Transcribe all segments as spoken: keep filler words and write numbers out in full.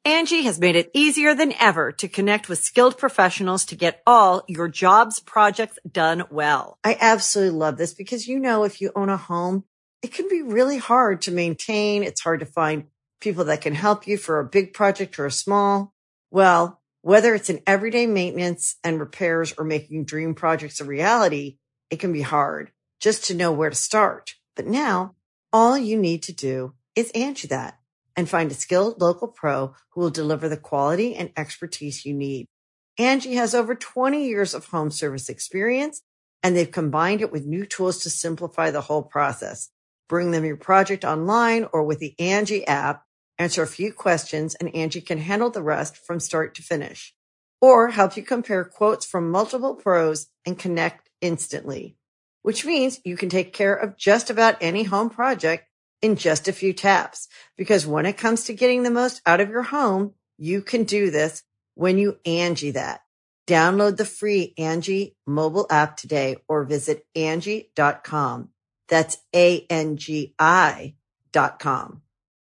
Angie has made it easier than ever to connect with skilled professionals to get all your jobs projects done well. I absolutely love this because, you know, if you own a home, it can be really hard to maintain. It's hard to find people that can help you for a big project or a small. Well, whether it's in everyday maintenance and repairs or making dream projects a reality, it can be hard just to know where to start. But now all you need to do is Angie that and find a skilled local pro who will deliver the quality and expertise you need. Angie has over twenty years of home service experience, and they've combined it with new tools to simplify the whole process. Bring them your project online or with the Angie app, answer a few questions, and Angie can handle the rest from start to finish. Or help you compare quotes from multiple pros and connect instantly, which means you can take care of just about any home project in just a few taps. Because when it comes to getting the most out of your home, you can do this when you Angie that. Download the free Angie mobile app today or visit Angie dot com. That's A N G I dot com.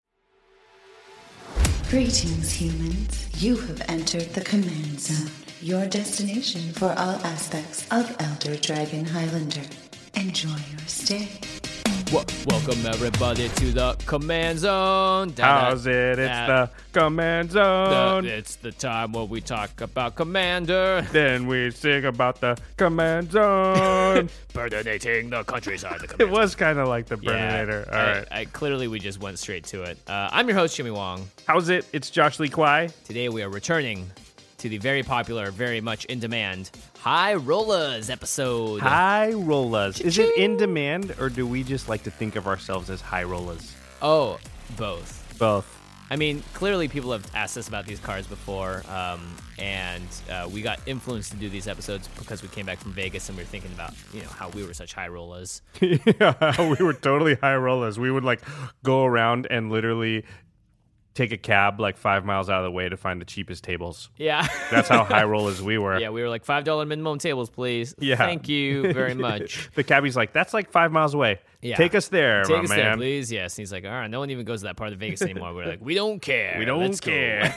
Greetings, humans. You have entered the Command Zone, your destination for all aspects of Elder Dragon Highlander. Enjoy your stay. Well, welcome everybody to the Command Zone. How's it? It's the Command Zone. The, it's the time where we talk about Commander. Then we sing about the Command Zone. Burninating the countryside. The Command It was kind of like the Burninator. Yeah, All I, right. I, clearly, we just went straight to it. Uh, I'm your host, Jimmy Wong. How's it? It's Josh Lee Kwai. Today we are returning to the very popular, very much in demand High Rollers episode. High Rollers. Cha-ching. Is it in demand, or do we just like to think of ourselves as High Rollers? Oh, both. Both. I mean, clearly people have asked us about these cards before, um, and uh, we got influenced to do these episodes because we came back from Vegas and we were thinking about, you know, how we were such high rollers. Yeah, we were totally high rollers. We would like go around and literally take a cab like five miles out of the way to find the cheapest tables. Yeah. That's how high rollers we were. Yeah, we were like, five dollars minimum tables, please. Yeah. Thank you very much. The cabbie's like, that's like five miles away. Yeah. Take us there, Take my us man. there, please. Yes. And he's like, all right, no one even goes to that part of Vegas anymore. We're like, we don't care. We don't Let's go."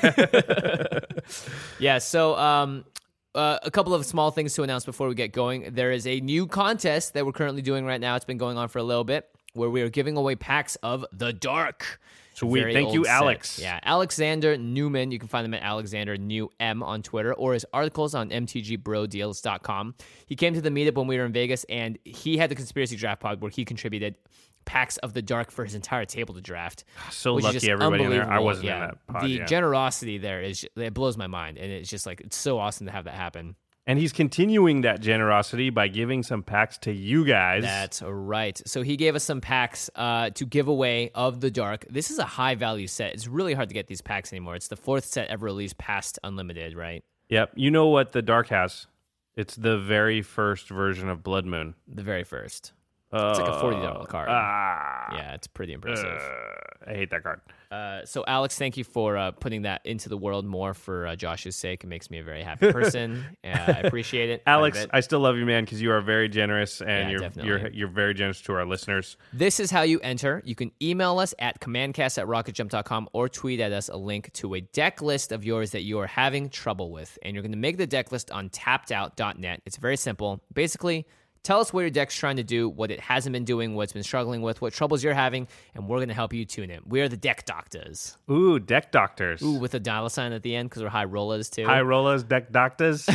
care. Yeah, so um, uh, a couple of small things to announce before we get going. There is a new contest that we're currently doing right now. It's been going on for a little bit, where we are giving away packs of The Dark. Sweet. Very Thank old you, set. Alex. Yeah, Alexander Newman. You can find him at Alexander New M on Twitter, or his articles on M T G Bro Deals dot com. He came to the meetup when we were in Vegas, and he had the Conspiracy Draft Pod where he contributed packs of The Dark for his entire table to draft. So which is lucky just everybody in there. I unbelievable. wasn't Yeah, in that pod. The yeah. generosity there is it blows my mind, and it's just like it's so awesome to have that happen. And he's continuing that generosity by giving some packs to you guys. That's right. So he gave us some packs uh, to give away of The Dark. This is a high-value set. It's really hard to get these packs anymore. It's the fourth set ever released past Unlimited, right? Yep. You know what the Dark has? It's the very first version of Blood Moon. The very first. Uh, It's like a forty dollars card. Ah. Yeah, it's pretty impressive. Uh, I hate that card. Uh, so, Alex, thank you for uh, putting that into the world more for uh, Josh's sake. It makes me a very happy person. uh, I appreciate it. Alex, I still love you, man, because you are very generous, and Yeah, you're definitely. you're you're very generous to our listeners. This is how you enter. You can email us at commandcast at rocket jump dot com or tweet at us a link to a deck list of yours that you are having trouble with. And you're going to make the deck list on tapped out dot net. It's very simple. Basically, tell us what your deck's trying to do, what it hasn't been doing, what it's been struggling with, what troubles you're having, and we're going to help you tune it. We are the deck doctors. Ooh, deck doctors. Ooh, with a dollar sign at the end because we're high rollers too. High rollers, deck doctors.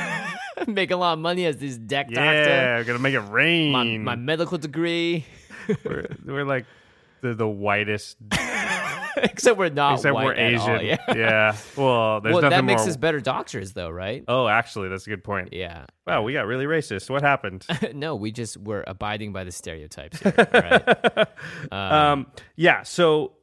Make a lot of money as these deck Yeah, doctor. we're gonna make it rain. My, my medical degree. we're, we're like the the whitest. Except we're not Except white we're at all, Asian. yeah. yeah. Well, there's Well, nothing that makes more. us better doctors, though, right? Oh, actually, that's a good point. Yeah. Wow, we got really racist. What happened? No, we just were abiding by the stereotypes here, right? um, um, yeah. So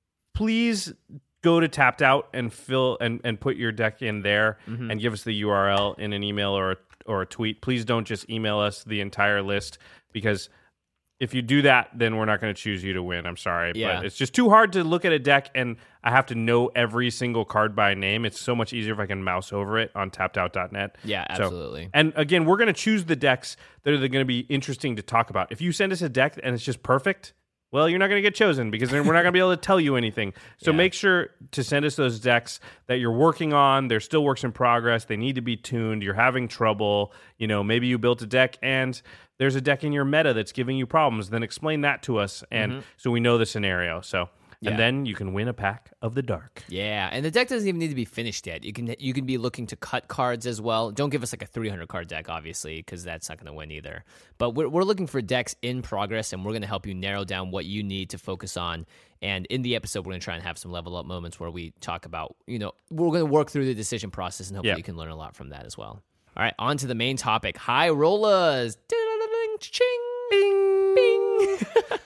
please go to Tapped Out and fill and, and put your deck in there Mm-hmm. and give us the U R L in an email or a, or a tweet. Please don't just email us the entire list, because if you do that, then we're not going to choose you to win. I'm sorry, Yeah. but it's just too hard to look at a deck and I have to know every single card by name. It's so much easier if I can mouse over it on tapped out dot net. Yeah, So- absolutely. and again, we're going to choose the decks that are going to be interesting to talk about. If you send us a deck and it's just perfect, well, you're not going to get chosen because then we're not going to be able to tell you anything. So Yeah. make sure to send us those decks that you're working on. They're still works in progress. They need to be tuned. You're having trouble. You know, maybe you built a deck and there's a deck in your meta that's giving you problems. Then explain that to us, and mm-hmm. so we know the scenario. So. Yeah. And then you can win a pack of the dark. Yeah, and the deck doesn't even need to be finished yet. You can you can be looking to cut cards as well. Don't give us like a three hundred card deck, obviously, because that's not going to win either. But we're we're looking for decks in progress, and we're going to help you narrow down what you need to focus on. And in the episode, we're going to try and have some level up moments where we talk about, you know, we're going to work through the decision process, and hopefully yeah. you can learn a lot from that as well. All right, on to the main topic. High rollers. Ching, bing, bing.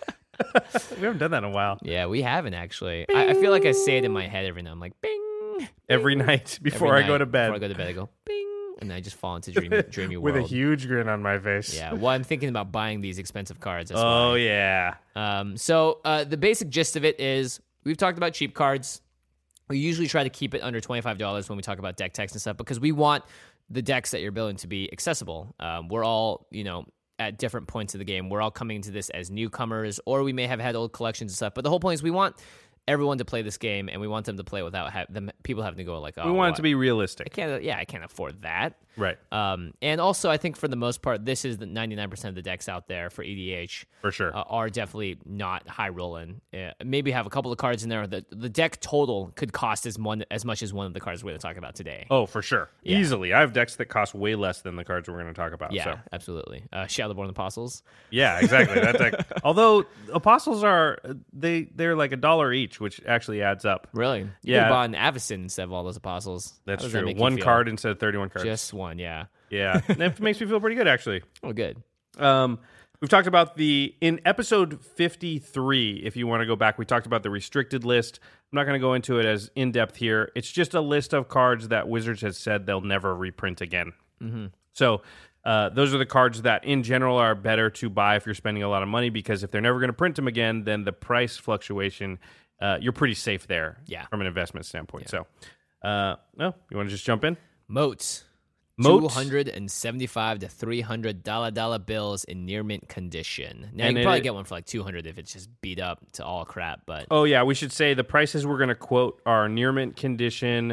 We haven't done that in a while. Yeah, we haven't actually. I, I feel like I say it in my head every night. I'm like, bing, bing. Every night before Every I go night to bed. Before I go to bed, I go, bing, and I just fall into dreamy, dreamy world. With a huge grin on my face. Yeah, well, I'm thinking about buying these expensive cards. That's oh, why. yeah. Um, so uh, the basic gist of it is we've talked about cheap cards. We usually try to keep it under twenty-five dollars when we talk about deck techs and stuff because we want the decks that you're building to be accessible. Um, we're all, you know, at different points of the game. We're all coming into this as newcomers, or we may have had old collections and stuff. But the whole point is we want everyone to play this game, and we want them to play without ha- them people having to go like, oh, we want what? it to be realistic. I can't, yeah, I can't afford that. Right. Um, and also, I think for the most part, this is the ninety-nine percent of the decks out there for E D H. For sure. Uh, are definitely not high rolling. Uh, maybe have a couple of cards in there. The the deck total could cost as one as much as one of the cards we're going to talk about today. Oh, for sure. Yeah. Easily. I have decks that cost way less than the cards we're going to talk about. Yeah, so. absolutely. Uh, Shadowborn Apostles. Yeah, exactly. That deck. Although Apostles are they they're like a dollar each, which actually adds up. Really? You Yeah. could have bought an Avacyn instead of all those Apostles. That's How does true. that make you One feel? card instead of thirty-one cards. Just one, yeah. Yeah. That makes me feel pretty good, actually. Oh, good. Um, we've talked about the, in episode fifty-three, if you want to go back, we talked about the restricted list. I'm not going to go into it as in-depth here. It's just a list of cards that Wizards has said they'll never reprint again. Mm-hmm. So uh, those are the cards that, in general, are better to buy if you're spending a lot of money, because if they're never going to print them again, then the price fluctuation, uh, you're pretty safe there Yeah. from an investment standpoint. Yeah. So, uh, no, you want to just jump in? Moats. Moats. two hundred seventy-five to three hundred dollar dollar bills in near mint condition. Now, And you can probably it- get one for like two hundred if it's just beat up to all crap, but Oh, yeah, we should say the prices we're going to quote are near mint condition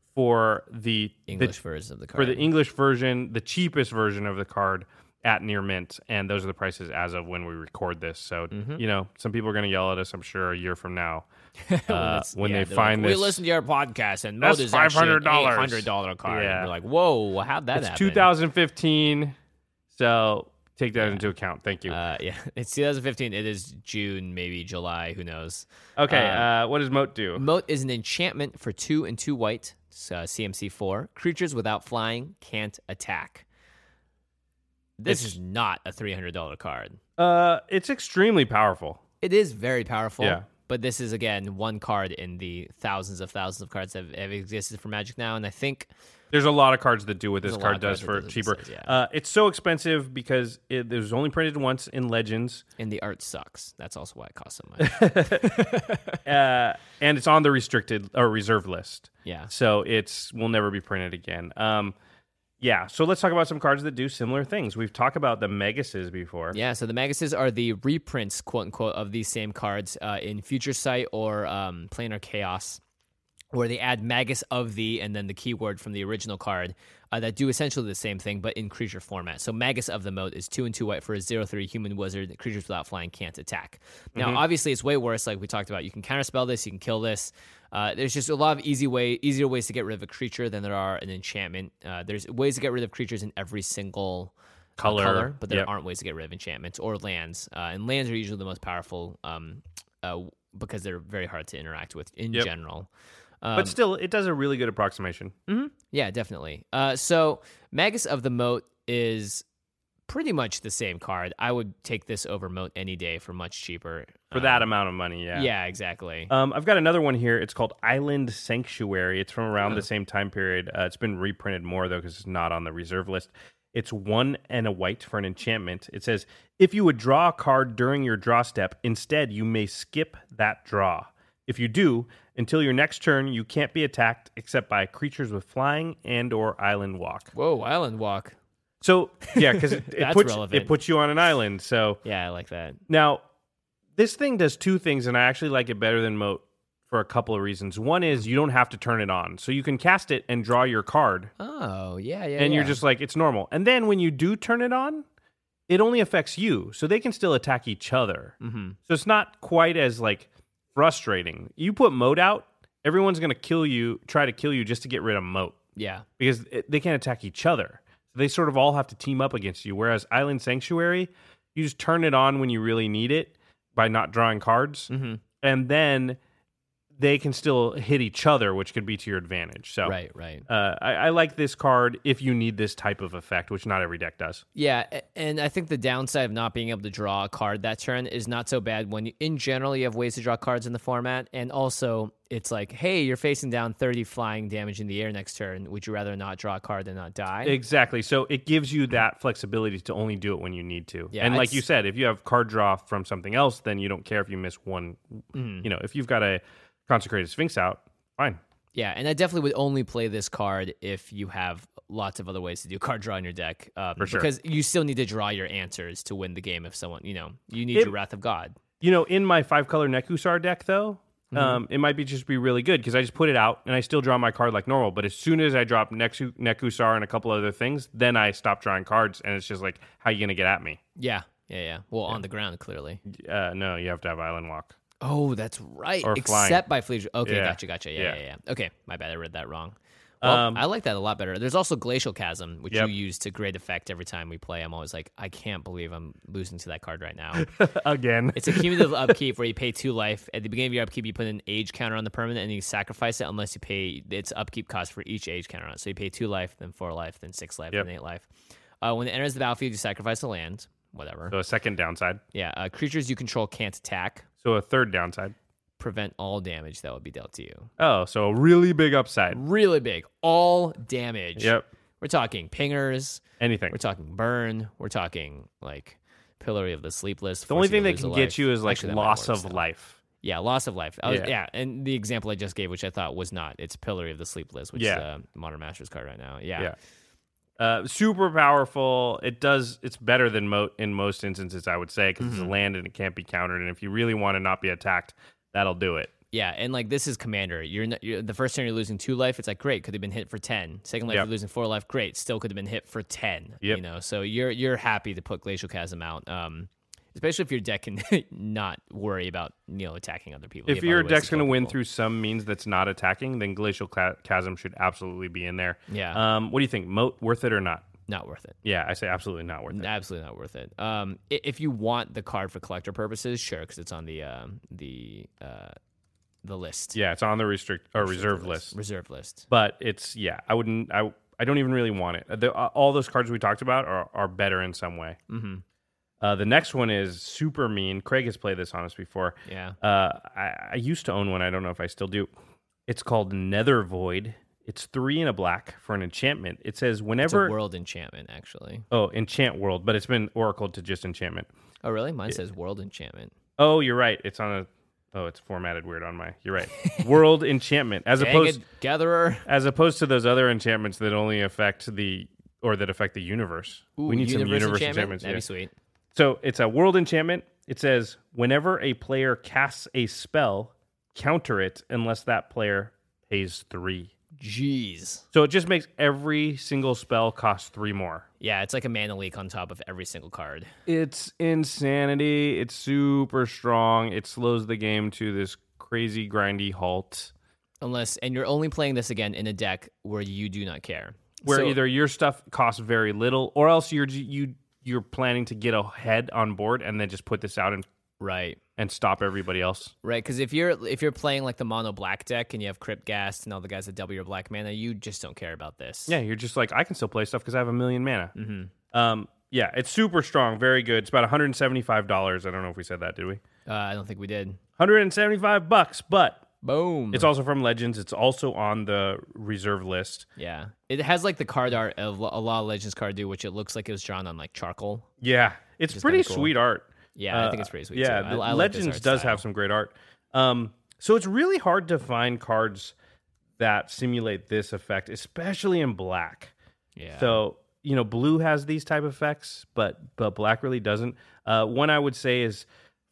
for the English the, version of the card. for the English version, the cheapest version of the card at near mint, and those are the prices as of when we record this. So, Mm-hmm. you know, some people are going to yell at us, I'm sure, a year from now when, uh, it's- when yeah, they they're find like, this. we listened to your podcast and That's Moat is actually an five hundred dollars. eight hundred dollar card. Yeah. And we're like, whoa, how'd that It's happen? two thousand fifteen, so take that into account. Thank you. Uh, yeah, it's two thousand fifteen. It is June, maybe July. Who knows? okay, uh, uh, what does Moat do? Moat is an enchantment for two and two white. Uh, C M C four. Creatures without flying can't attack. This It's- is not a three hundred dollar card. Uh, it's extremely powerful. It is very powerful. Yeah. But this is, again, one card in the thousands of thousands of cards that have, have existed for Magic now. And I think There's a lot of cards that do what There's this a lot card of does cards that for do what cheaper. this does, yeah. uh, it's so expensive because it, it was only printed once in Legends, and the art sucks. That's also why it costs so much. uh, and it's on the restricted or reserve list. Yeah. So it's will never be printed again. Um, yeah. So let's talk about some cards that do similar things. We've talked about the Megases before. Yeah, so the Maguses are the reprints, quote unquote, of these same cards uh, in Future Sight or um, Planar Chaos, where they add Magus of the and then the keyword from the original card uh, that do essentially the same thing, but in creature format. So Magus of the Moat is two and two white for a zero three human wizard. Creatures without flying can't attack. Now, Mm-hmm. obviously, it's way worse. Like we talked about, you can counterspell this, you can kill this. Uh, there's just a lot of easy way, easier ways to get rid of a creature than there are an enchantment. Uh, there's ways to get rid of creatures in every single uh, Color. color, but there Yep. aren't ways to get rid of enchantments or lands. Uh, and lands are usually the most powerful um, uh, because they're very hard to interact with in Yep. general. Um, But still, it does a really good approximation. yeah, definitely. Uh, so Magus of the Moat is pretty much the same card. I would take this over Moat any day for much cheaper. For Um, that amount of money, yeah. Yeah, exactly. Um, I've got another one here. It's called Island Sanctuary. It's from around the same time period. Uh, it's been reprinted more, though, because it's not on the reserve list. It's one and a white for an enchantment. It says, if you would draw a card during your draw step, instead you may skip that draw. If you do, until your next turn, you can't be attacked except by creatures with flying and or island walk. Whoa, Island Walk. So, yeah, because it, it, That's puts, relevant. it puts you on an island. So Yeah, I like that. now, this thing does two things, and I actually like it better than Moat for a couple of reasons. One is you don't have to turn it on. So you can cast it and draw your card. Oh, yeah, yeah, And yeah. you're just like, it's normal. And then when you do turn it on, it only affects you. So they can still attack each other. Mm-hmm. So it's not quite as like frustrating. You put Moat out, everyone's going to kill you, try to kill you just to get rid of Moat. Yeah. Because it, they can't attack each other. So they sort of all have to team up against you. Whereas Island Sanctuary, you just turn it on when you really need it by not drawing cards. Mm-hmm. And then they can still hit each other, which could be to your advantage. So, Right, right. Uh, I, I like this card if you need this type of effect, which not every deck does. Yeah, a- and I think the downside of not being able to draw a card that turn is not so bad when, you, in general, you have ways to draw cards in the format, and also it's like, hey, you're facing down thirty flying damage in the air next turn. Would you rather not draw a card than not die? Exactly. So it gives you that flexibility to only do it when you need to. Yeah, and like it's- you said, if you have card draw from something else, then you don't care if you miss one. Mm. You know, if you've got a Consecrated Sphinx out, fine. Yeah, and I definitely would only play this card if you have lots of other ways to do card draw in your deck. Um, For sure. Because you still need to draw your answers to win the game if someone, you know, you need It- your Wrath of God. You know, in my five color Nekusar deck, though, Mm-hmm. um, it might be just be really good because I just put it out and I still draw my card like normal. But as soon as I drop Neku- Nekusar and a couple other things, then I stop drawing cards, and it's just like, how you gonna get at me? Yeah, yeah, yeah. Well, on the ground, clearly. Uh, no, you have to have Island Walk. Oh, that's right. Or flying. Except by Fleet. Okay, Yeah. gotcha, gotcha. Yeah, Yeah. yeah, yeah, Okay, my bad. I read that wrong. Well, Um, I like that a lot better. There's also Glacial Chasm, which Yep. you use to great effect every time we play. I'm always like, I can't believe I'm losing to that card right now. Again, It's a cumulative upkeep where you pay two life. At the beginning of your upkeep, you put an age counter on the permanent, and you sacrifice it unless you pay its upkeep cost for each age counter on it. So you pay two life, then four life, then six life, Yep. then eight life. Uh, when it enters the battlefield, you sacrifice a land. Whatever. so a second downside. Yeah, uh, creatures you control can't attack. So a third downside. Prevent all damage that would be dealt to you. Oh, so a really big upside. Really big. All damage. Yep. We're talking pingers. Anything. We're talking burn. We're talking like Pillory of the Sleepless. The only force you thing to that lose can a get life. you is like Actually, that might loss work of still. life. Yeah, loss of life. I was, Yeah. yeah. and the example I just gave, which I thought was not, it's Pillory of the Sleepless, which Yeah. is a Modern Masters card right now. Yeah. Yeah. Uh, super powerful. It does. It's better than Moat in most instances, I would say, because Mm-hmm. it's a land and it can't be countered. And if you really want to not be attacked, that'll do it. Yeah, and like this is Commander. You're, not, you're the first turn you're losing two life. It's like great, could have been hit for ten. Second life Yep. you're losing four life. Great, still could have been hit for ten. Yep. You know, so you're you're happy to put Glacial Chasm out, um, especially if your deck can not worry about you know attacking other people. You If have your other ways deck's to going to kill win people. through some means that's not attacking, then Glacial Ca- Chasm should absolutely be in there. Yeah. Um, what do you think? Moat worth it or not? not worth it. Yeah, I say absolutely not worth it. Absolutely not worth it. Um, i- if you want the card for collector purposes, sure, because it's on the um, the uh, the list. Yeah, it's on the restrict or Reserve reserve list. Reserve list. But it's yeah, I wouldn't. I I don't even really want it. The, uh, all those cards we talked about are are better in some way. Mm-hmm. Uh, the next one is super mean. Craig has played this on us before. Yeah. Uh, I, I used to own one. I don't know if I still do. It's called Nether Void. It's three and a black for an enchantment. It says It's a whenever. world enchantment, actually. Oh, enchant world, but it's been oracled to just enchantment. Oh, really? Mine says world enchantment. Oh, you're right. It's on a. Oh, it's formatted weird on my. You're right. World enchantment, as Dang opposed it, Gatherer. as opposed to those other enchantments that only affect the or that affect the universe. Ooh, we need some universe universe enchantment? enchantments. That'd yeah. be sweet. So it's a world enchantment. It says whenever a player casts a spell, counter it unless that player pays three. Jeez. So it just makes every single spell cost three more. Yeah, it's like a mana leak on top of every single card. It's insanity. It's super strong. It slows the game to this crazy grindy halt. Unless, and you're only playing this again in a deck where you do not care. Where So- either your stuff costs very little, or else you're you you're planning to get ahead on board and then just put this out and right, and stop everybody else. right, because if you're if you're playing like the mono black deck and you have Crypt Ghast and all the guys that double your black mana, you just don't care about this. Yeah, you're just like, I can still play stuff because I have a million mana. Mm-hmm. Um, yeah, it's super strong, very good. It's about one hundred seventy-five dollars. I don't know if we said that, did we? Uh, I don't think we did. one hundred seventy-five bucks, but Boom. it's also from Legends. It's also on the reserve list. Yeah, it has like the card art of a lot of Legends card do, which it looks like it was drawn on like charcoal. Yeah, it's Which is pretty kinda cool. sweet art. Yeah, I think Uh, it's pretty sweet. Yeah, too. the I, I like this Legends art does style. have some great art. Um, so it's really hard to find cards that simulate this effect, especially in black. Yeah. So, you know, blue has these type of effects, but but black really doesn't. Uh, one I would say is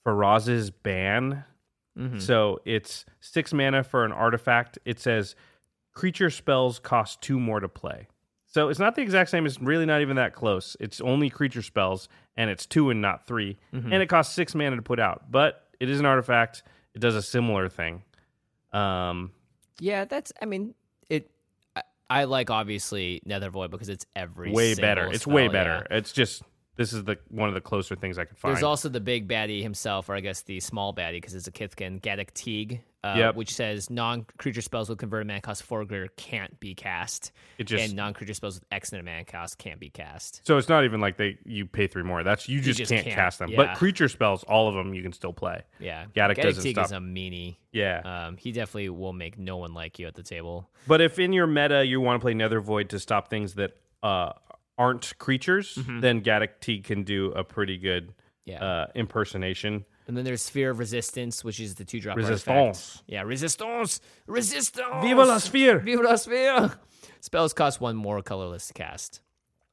Faraz's Ban. Mm-hmm. So it's six mana for an artifact. It says creature spells cost two more to play. So it's not the exact same. It's really not even that close. It's only creature spells, and it's two and not three. Mm-hmm. And it costs six mana to put out. But it is an artifact. It does a similar thing. Um, yeah, that's, I mean, it. I, I like, obviously, Nether Void because it's every way single better. It's spell, way better. yeah. It's just, this is the one of the closer things I could find. There's also the big baddie himself, or I guess the small baddie, because it's a Kithkin, Gaddock Teague, uh, yep. which says non-creature spells with converted mana cost four or greater can't be cast, it just, and non-creature spells with X amount of mana cost can't be cast. So it's not even like they you pay three more. That's you just, you just can't, can't cast them. yeah. But creature spells, all of them, you can still play. Yeah, Gaddock, Gaddock doesn't Teague stop. is a meanie. Yeah, um, he definitely will make no one like you at the table. But if in your meta you want to play Nether Void to stop things that uh, aren't creatures, mm-hmm. then Gaddock Teague can do a pretty good yeah. uh, impersonation. And then there's Sphere of Resistance, which is the two-drop Resistance. artifact. Yeah, Resistance! Resistance! Viva la Sphere! Viva la Sphere! Spells cost one more colorless to cast.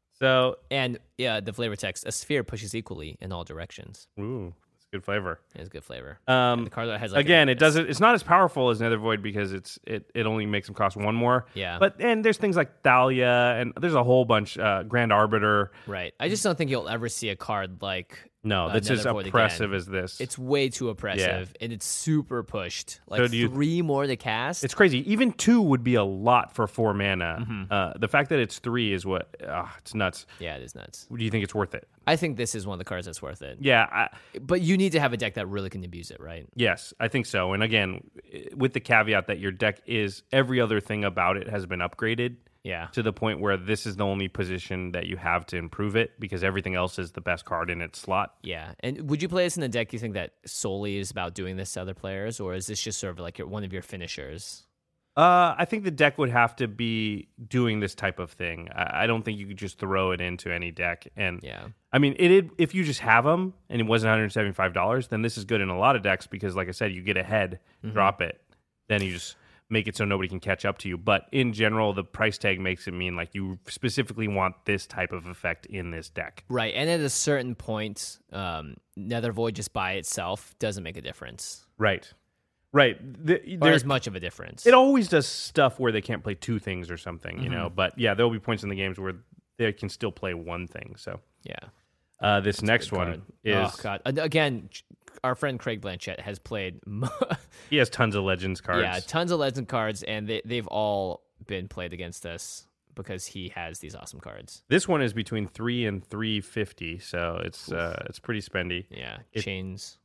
So, and yeah, the flavor text, a sphere pushes equally in all directions. Ooh, that's good flavor. It's good flavor. Um, and the card has like again, a, it doesn't. It's not as powerful as Nether Void because it's it, it only makes them cost one more. Yeah. But and there's things like Thalia, and there's a whole bunch. Uh, Grand Arbiter. Right. I just don't think you'll ever see a card like. No, uh, that's as Nether Void oppressive again. as this. It's way too oppressive, and it's super pushed. Like So do you- three more to cast. It's crazy. Even two would be a lot for four mana. Mm-hmm. Uh, the fact that it's three is what. Uh, it's nuts. Yeah, it is nuts. Do you think it's worth it? I think this is one of the cards that's worth it. Yeah. I, But you need to have a deck that really can abuse it, right? yes, I think so. And again, with the caveat that your deck is every other thing about it has been upgraded. Yeah. To the point where this is the only position that you have to improve it because everything else is the best card in its slot. Yeah. And would you play this in a deck you think that solely is about doing this to other players, or is this just sort of like your, one of your finishers? Uh, I think the deck would have to be doing this type of thing. I, I don't think you could just throw it into any deck. And yeah, I mean, it, it if you just have them and it wasn't one hundred seventy-five dollars, then this is good in a lot of decks because, like I said, you get ahead, mm-hmm. drop it, then you just make it so nobody can catch up to you. But in general, the price tag makes it mean like you specifically want this type of effect in this deck. Right. And at a certain point, um, Nether Void just by itself doesn't make a difference. Right. Right. The, or as much of a difference. It always does stuff where they can't play two things or something, you mm-hmm. know. But yeah, there'll be points in the games where they can still play one thing. So yeah. Uh, this That's next one card. is... Oh, God. Again, our friend Craig Blanchett has played... he has tons of Legends cards. Yeah, tons of Legend cards, and they, they've all been played against us because he has these awesome cards. This one is between three and three fifty, so it's uh, it's pretty spendy. Yeah, it, chains.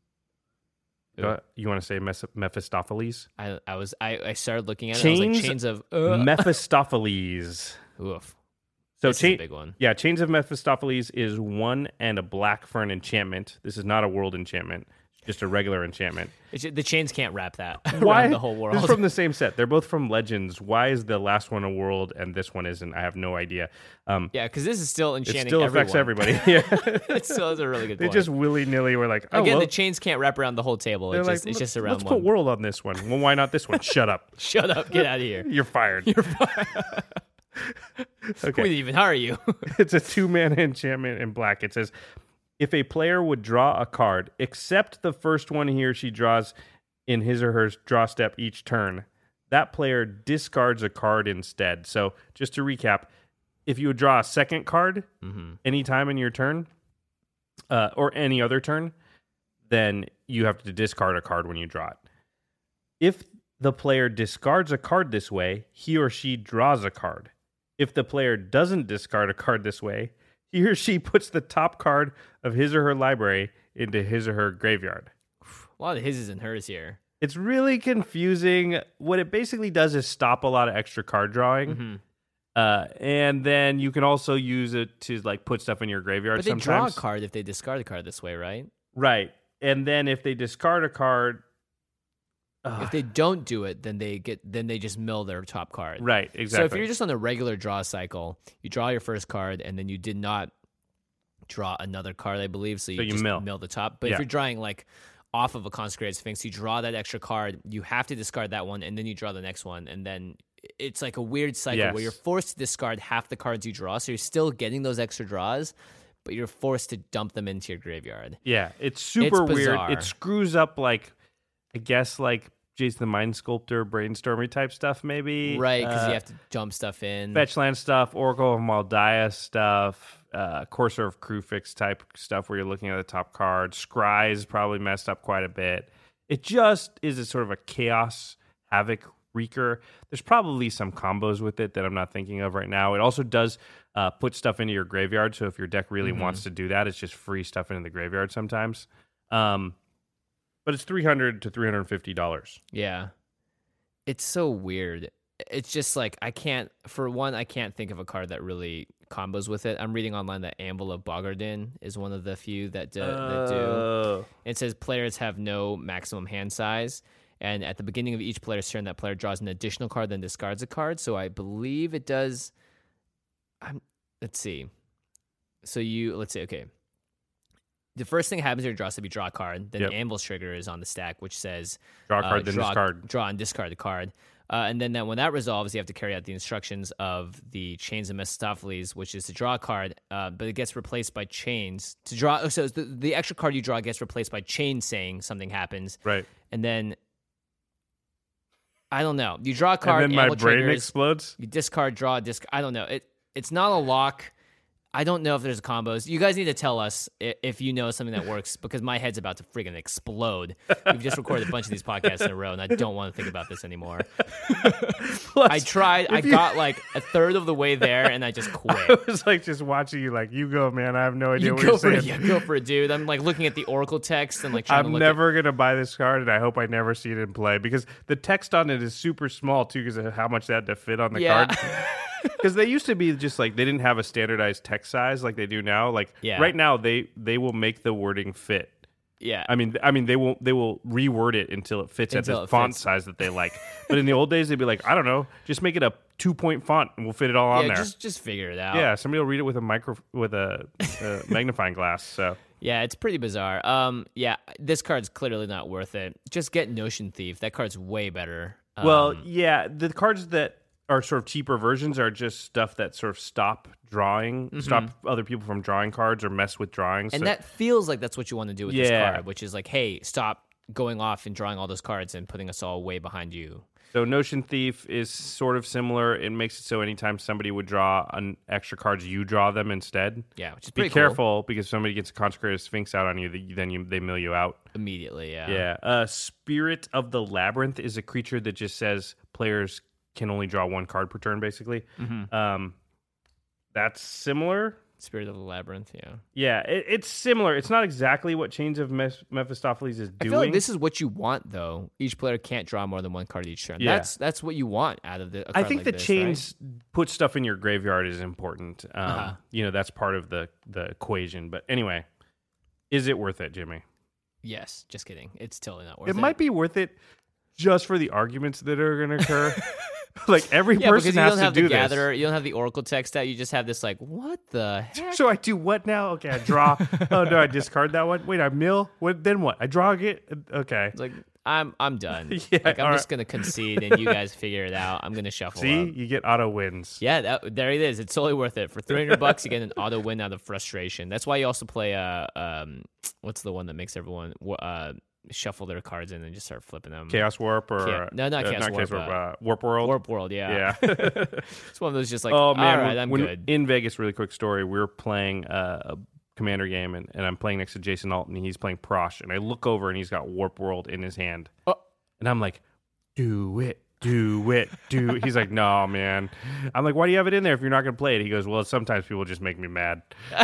Uh, you want to say Mes- Mephistopheles? I I was I, I started looking at chains, it. I was like, chains of uh. Mephistopheles. Oof. So this cha- is a big one. Yeah, Chains of Mephistopheles is one and a black for an enchantment. This is not a world enchantment, just a regular enchantment. It's, the chains can't wrap that Why? around the whole world. This is from the same set. They're both from Legends. Why is the last one a world and this one isn't? I have no idea. Um, yeah, because this is still enchanting It still affects everyone. everybody. Yeah. It still is a really good They point. just willy-nilly were like, oh, Again, well, the chains can't wrap around the whole table. It's like, just, it's just let's- around Let's one. put world on this one. Well, why not this one? Shut up. Shut up. Get out of here. You're fired. You're fired. Okay. Who would even hire you? It's a two-mana enchantment in black. It says, if a player would draw a card, except the first one he or she draws in his or her draw step each turn, that player discards a card instead. So just to recap, if you would draw a second card mm-hmm. anytime in your turn, uh, or any other turn, then you have to discard a card when you draw it. If the player discards a card this way, he or she draws a card. If the player doesn't discard a card this way, he or she puts the top card of his or her library into his or her graveyard. A lot of hises and hers here. It's really confusing. What it basically does is stop a lot of extra card drawing. Mm-hmm. Uh, and then you can also use it to like put stuff in your graveyard But they sometimes. draw a card if they discard a card this way, right? Right. And then if they discard a card... If they don't do it, then they get then they just mill their top card. Right, exactly. So if you're just on the regular draw cycle, you draw your first card and then you did not draw another card, I believe, so you, So you just mill. mill the top. But Yeah. if you're drawing like off of a Consecrated Sphinx, you draw that extra card, you have to discard that one, and then you draw the next one, and then it's like a weird cycle Yes. where you're forced to discard half the cards you draw, so you're still getting those extra draws, but you're forced to dump them into your graveyard. Yeah, it's super It's weird. bizarre. It screws up, like, I guess, like, Jason the Mind Sculptor, brainstormy type stuff, maybe. Right, because Uh, you have to dump stuff in. fetch land stuff, Oracle of Maldia stuff, uh, Courser of Crufix type stuff where you're looking at the top card. Scry's probably messed up quite a bit. It just is a sort of a chaos havoc wreaker. There's probably some combos with it that I'm not thinking of right now. It also does uh, put stuff into your graveyard, so if your deck really Mm-hmm. wants to do that, it's just free stuff into the graveyard sometimes. Um, but it's three hundred to three hundred fifty dollars. Yeah. It's so weird. It's just like, I can't, for one, I can't think of a card that really combos with it. I'm reading online that Anvil of Bogardin is one of the few that do. that do. Oh. It says players have no maximum hand size. And at the beginning of each player's turn, that player draws an additional card, then discards a card. So I believe it does. I'm, let's see. So you, let's see, okay. The first thing that happens here, draw, so you draw a card. Then Yep. the Anvil's trigger is on the stack, which says Draw a card, uh, then draw, discard. Draw and discard the card. Uh, and then that, when that resolves, you have to carry out the instructions of the Chains of Mephistopheles, which is to draw a card, uh, but it gets replaced by Chains. To draw, oh, so the, the extra card you draw gets replaced by Chains saying something happens. Right. And then, I don't know. You draw a card, And then my Anvil brain triggers, explodes. you discard, draw, discard. I don't know. It It's not a lock. I don't know if there's combos. You guys need to tell us i- if you know something that works, because my head's about to freaking explode. We've just recorded a bunch of these podcasts in a row, and I don't want to think about this anymore. Plus, I tried. I if you- got like a third of the way there, and I just I quit. was like just watching you, like, you go, man. I have no idea You what go you're for saying. it. Yeah, go for it, dude. I'm like looking at the Oracle text and like trying to I'm look never gonna buy this card, and I hope I never see it in play because the text on it is super small too, because of how much that had to fit on the Yeah. card. Because they used to be just like they didn't have a standardized text size like they do now. Like Yeah. right now, they they will make the wording fit. At, yeah. I mean, I mean they will they will reword it until it fits Until at the it font fits. size that they like. But in the old days, they'd be like, I don't know, just make it a two point font, and we'll fit it all on yeah, there. just just figure it out. Yeah, somebody will read it with a micro with a, a magnifying glass. So Yeah, it's pretty bizarre. Um, yeah, this card's clearly not worth it. Just get Notion Thief. That card's way better. Um, well, yeah, the cards that are sort of cheaper versions are just stuff that sort of stop drawing, stop other people from drawing cards or mess with drawings. and So- that feels like that's what you want to do with this Yeah. card, which is like, hey, stop going off and drawing all those cards and putting us all way behind you. So Notion Thief is sort of similar. It makes it so anytime somebody would draw an extra cards, you draw them instead. Yeah, which is Be pretty cool. careful because if somebody gets a Consecrated Sphinx out on you, th- then you, they mill you out. Immediately, yeah. Yeah. Uh, Spirit of the Labyrinth is a creature that just says players can only draw one card per turn, basically. Mm-hmm. Um, that's similar. Spirit of the Labyrinth, yeah. Yeah, it, it's similar. It's not exactly what Chains of Meph- Mephistopheles is I doing. feel like this is what you want, though. Each player can't draw more than one card each turn. Yeah. That's that's what you want out of the. a I card think like the this, chains put stuff in your graveyard is important. Um, Uh-huh. You know, that's part of the, the equation. But anyway, is it worth it, Jimmy? right? Yes, just kidding. It's totally not worth It it. might be worth it just for the arguments that are going to occur. Like every Yeah, person because you has don't to have do the gatherer, this. you don't have the Oracle text out. You just have this like, what the heck? So I do what now? Okay, I draw. Oh no, I discard that one. Wait, I mill. What? Then what? I draw it. Okay. It's like I'm I'm done. Yeah, like I'm all just right. gonna concede and you guys figure it out. I'm gonna shuffle See, up. you get auto wins. Yeah, that, there it is. It's totally worth it. For three hundred bucks, you get an auto win out of frustration. That's why you also play uh um what's the one that makes everyone uh shuffle their cards in and just start flipping them. Chaos Warp or Cha- no, not uh, Chaos Warp, Warp, uh, uh, Warp World. Warp World, yeah. Yeah. It's one of those just like, oh man, all right, when, I'm when good. in Vegas, really quick story. We were playing uh, a Commander game, and, and I'm playing next to Jason Alton, and he's playing Prosh, and I look over, and he's got Warp World in his hand, Oh. and I'm like, do it. Do it, do. He's like, no, man. I'm like, why do you have it in there if you're not going to play it? He goes, well, sometimes people just make me mad.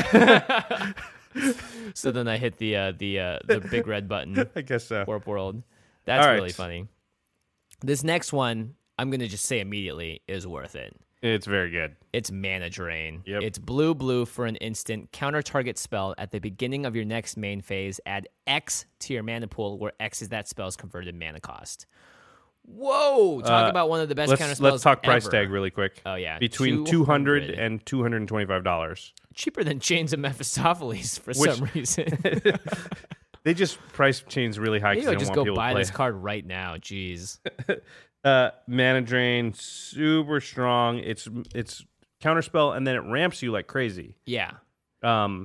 So then I hit the uh, the uh, the big red button. I guess so. Warp World. That's All right. really funny. This next one, I'm gonna just say immediately, is worth it. It's very good. It's Mana Drain. Yep. It's blue blue for an instant. Counter target spell at the beginning of your next main phase. Add X to your mana pool, where X is that spell's converted mana cost. Whoa! Talk Uh, about one of the best counter Let's spells let's talk price ever. tag really quick. Oh yeah, Between two hundred and two hundred twenty-five dollars. cheaper than Chains of Mephistopheles for Which- some reason. They just price chains really high Maybe because I'll they don't just want go people buy to play. this card right now. Jeez. Uh, Mana Drain, super strong. It's it's counterspell, and then it ramps you like crazy. Yeah. Um,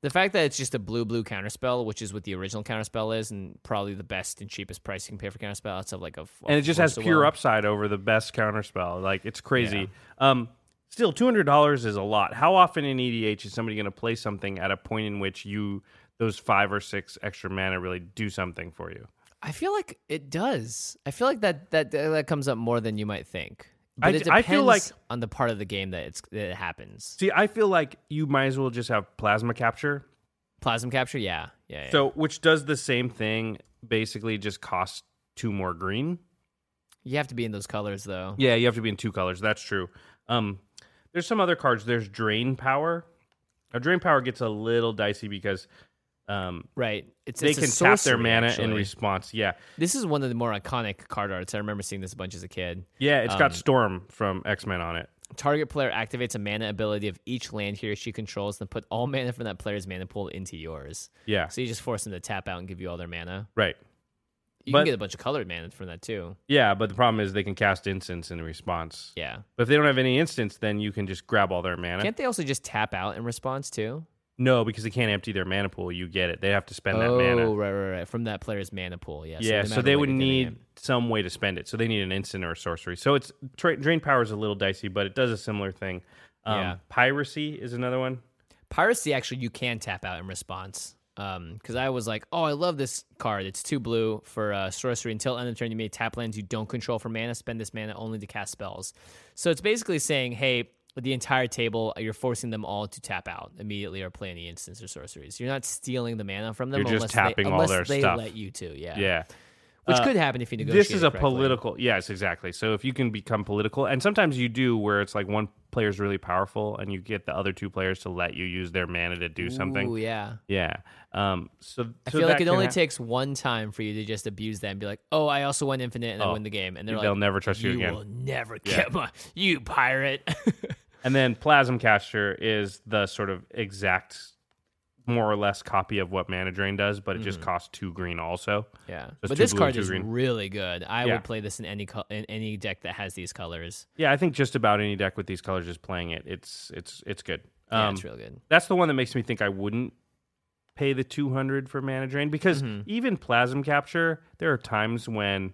The fact that it's just a blue-blue counterspell, which is what the original counterspell is, and probably the best and cheapest price you can pay for counterspell, it's of like a, a and it just has pure well. upside over the best counterspell. Like it's crazy. Yeah. Um, still, two hundred dollars is a lot. How often in E D H is somebody going to play something at a point in which you those five or six extra mana really do something for you? I feel like it does. I feel like that that that comes up more than you might think. But I, it depends I feel like on the part of the game that it's that it happens. See, I feel like you might as well just have plasma capture. Plasma capture, yeah, yeah. yeah. So, which does the same thing, basically just costs two more green. You have to be in those colors, though. Yeah, you have to be in two colors. That's true. Um, there's some other cards. There's Drain Power. Now, Drain Power gets a little dicey because um, right, it's they it's can a tap their sorcery, mana actually. in response. Yeah, this is one of the more iconic card arts. I remember seeing this a bunch as a kid. yeah, it's Um, got Storm from X-Men on it. Target player activates a mana ability of each land he or she controls, then put all mana from that player's mana pool into yours. Yeah, So you just force them to tap out and give you all their mana. right. You But- can get a bunch of colored mana from that too. Yeah, but the problem is they can cast instants in response. Yeah. But if they don't have any instants, then you can just grab all their mana. Can't they also just tap out in response too? No, because they can't empty their mana pool. You get it. They have to spend oh, that mana. right, right, right. From that player's mana pool. Yeah. Yeah, no so matter they what, would you're getting need it. some way to spend it. So they need an instant or a sorcery. So it's tra- Drain Power is a little dicey, but it does a similar thing. Um, Yeah. Piracy is another one. Piracy, actually, you can tap out in response. Because I was like, oh, I love this card. It's two blue for uh, sorcery. Until end of turn, you may tap lands you don't control for mana. Spend this mana only to cast spells. So it's basically saying, hey, the entire table, you're forcing them all to tap out immediately or play any instants or sorceries. You're not stealing the mana from them You're just unless, tapping they, all unless their they stuff. let you to. Yeah. Yeah. Which Uh, could happen if you negotiate. This is a correctly. political. Yes, exactly. So if you can become political, and sometimes you do, where it's like one player's really powerful, and you get the other two players to let you use their mana to do something. Ooh, yeah. Yeah. Um. So I so feel like that it can only hap- takes one time for you to just abuse that and be like, oh, I also went infinite and I Oh, win the game. And they're they'll like, never trust you you again. will never Yeah. get my, you pirate. And then Plasm Caster is the sort of exact, more or less copy of what Mana Drain does, but it just costs two green also. Yeah, it's but two this blue card and two is green. really good. I Yeah. would play this in any co- in any deck that has these colors. Yeah, I think just about any deck with these colors is playing it. It's it's it's good. Yeah, Um, it's real good. That's the one that makes me think I wouldn't pay the two hundred for Mana Drain, because Mhm. even Plasm Capture, there are times when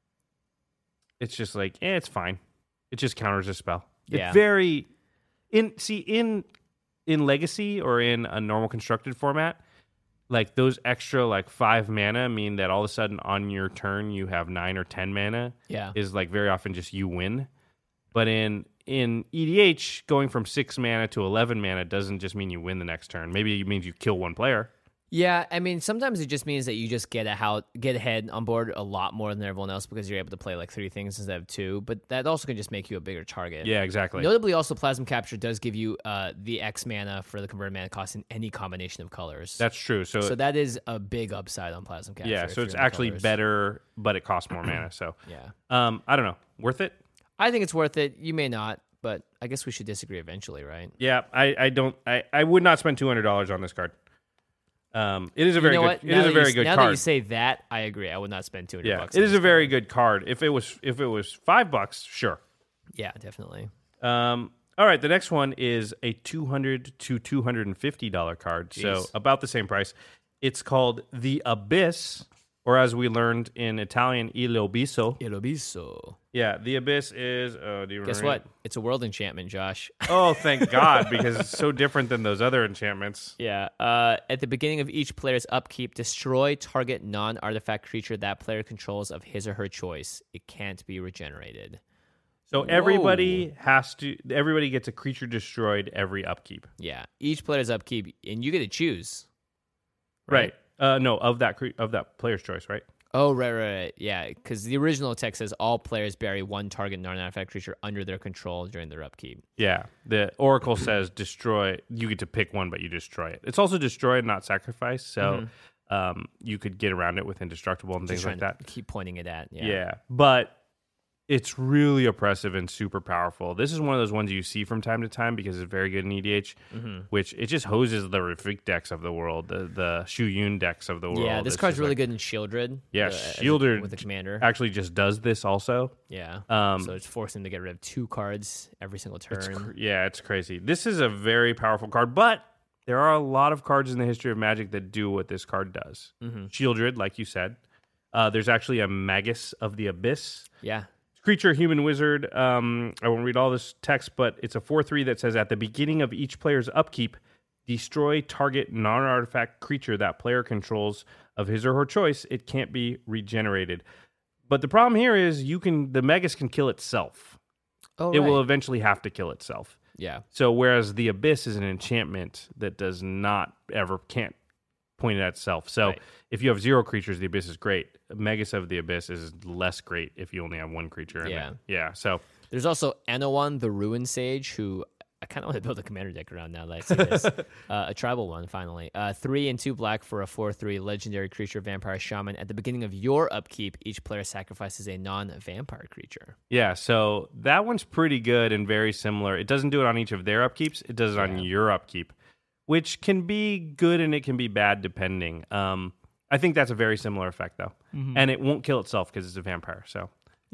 it's just like, eh, it's fine. It just counters a spell. Yeah. It's very in see in in Legacy or in a normal constructed format, like those extra like five mana mean that all of a sudden on your turn you have nine or ten mana. Yeah, Is like very often just you win. But in in E D H, going from six mana to eleven mana doesn't just mean you win the next turn. Maybe it means you kill one player. yeah. I mean, sometimes it just means that you just get a how get ahead on board a lot more than everyone else because you're able to play like three things instead of two. But that also can just make you a bigger target. Yeah, exactly. Notably, also Plasma Capture does give you uh, the X mana for the converted mana cost in any combination of colors. That's true. So, so that is a big upside on Plasma Capture. yeah, if so you're it's in the actually colors. better, but it costs more mana. So Yeah, um, I don't know. Worth it? I think it's worth it. You may not, but I guess we should disagree eventually, right? Yeah, I, I don't I, I would not spend two hundred dollars on this card. Um, it is a very you know good. what? It Now is a that very you, good now card. that you say that, I agree. I would not spend two hundred yeah, bucks. it on is this a very card. good card. If it was if it was five bucks, sure. Yeah, definitely. Um, all right, the next one is a two hundred to two hundred and fifty dollar card, so Jeez. about the same price. It's called the Abyss, or as we learned in Italian, Il Abisso. It'll be so. Yeah, the Abyss is. Oh, do you Guess remember? what? It's a world enchantment, Josh. Oh, thank God, because it's so different than those other enchantments. Yeah. Uh, at the beginning of each player's upkeep, destroy target non-artifact creature that player controls of his or her choice. It can't be regenerated. So everybody has to. Everybody gets a creature destroyed every upkeep. Yeah. Each player's upkeep, and you get to choose. Right. Uh, no, of that cre- of that player's choice, right? Oh, right, right, right. Yeah, because the original text says all players bury one target non-artifact creature under their control during their upkeep. Yeah. The Oracle says destroy. You get to pick one, but you destroy it. It's also destroy, not sacrifice. So um, you could get around it with indestructible and Just things like trying that. to keep pointing it at. Yeah. Yeah. But it's really oppressive and super powerful. This is one of those ones you see from time to time because it's very good in E D H, Mm-hmm. which it just hoses the Rafik decks of the world, the the Shu Yun decks of the world. Yeah, this It's card's just really like- good in Shieldred. Yeah, uh, as a- Shieldred with the commander. Actually, just does this also. Yeah. Um, so it's forcing him to get rid of two cards every single turn. It's cr- yeah, it's crazy. This is a very powerful card, but There are a lot of cards in the history of Magic that do what this card does. Mm-hmm. Shieldred, like you said. Uh, there's actually a Magus of the Abyss. Yeah. Creature, human wizard. Um, I won't read all this text, but it's a four three that says, at the beginning of each player's upkeep, destroy target non-artifact creature that player controls of his or her choice. It can't be regenerated. But the problem here is you can the Magus can kill itself. Oh, it right. will eventually have to kill itself. Yeah. So whereas the Abyss is an enchantment that does not ever can't point at itself. So Right. if you have zero creatures, the Abyss is great. Magus of the Abyss is less great if you only have one creature. In Yeah. it. Yeah. So There's also Anawan, the Ruin Sage, who I kind of want to build a commander deck around now that I see this. uh, a tribal one, finally. Uh, three and two black for a four three legendary creature, vampire shaman. At the beginning of your upkeep, each player sacrifices a non-vampire creature. yeah, so that one's pretty good and very similar. It doesn't do it on each of their upkeeps. It does it on Yeah. your upkeep, which can be good and it can be bad depending. Um, I think that's a very similar effect though, Mm-hmm. and it won't kill itself because it's a vampire. So.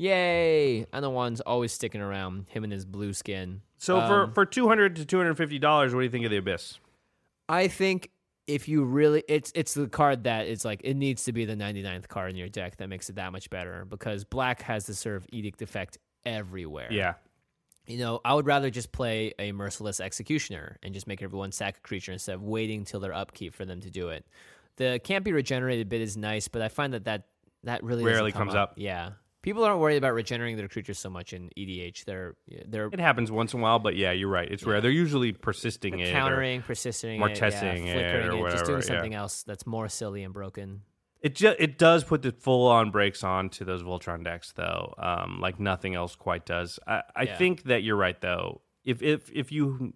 Yay! Anawan's always sticking around, him and his blue skin. So Um, for, for two hundred to two hundred fifty dollars, what do you think of the Abyss? I think if you really, it's it's the card that it's like, it needs to be the ninety-ninth card in your deck that makes it that much better, because black has the sort of edict effect everywhere. Yeah. You know, I would rather just play a Merciless Executioner and just make everyone sack a creature instead of waiting till their upkeep for them to do it. The can't be regenerated bit is nice, but I find that that, that really doesn't Rarely come comes up. Yeah. People aren't worried about regenerating their creatures so much in E D H. They're they're It happens once in a while, but yeah, you're right. It's rare. They're usually persisting They're it. countering, persisting, it, yeah, Martessing it flickering or it, just whatever, doing yeah. something else that's more silly and broken. It ju- it does put the full on brakes on to those Voltron decks though, um, like nothing else quite does. I, I Yeah. think that you're right though. If if if you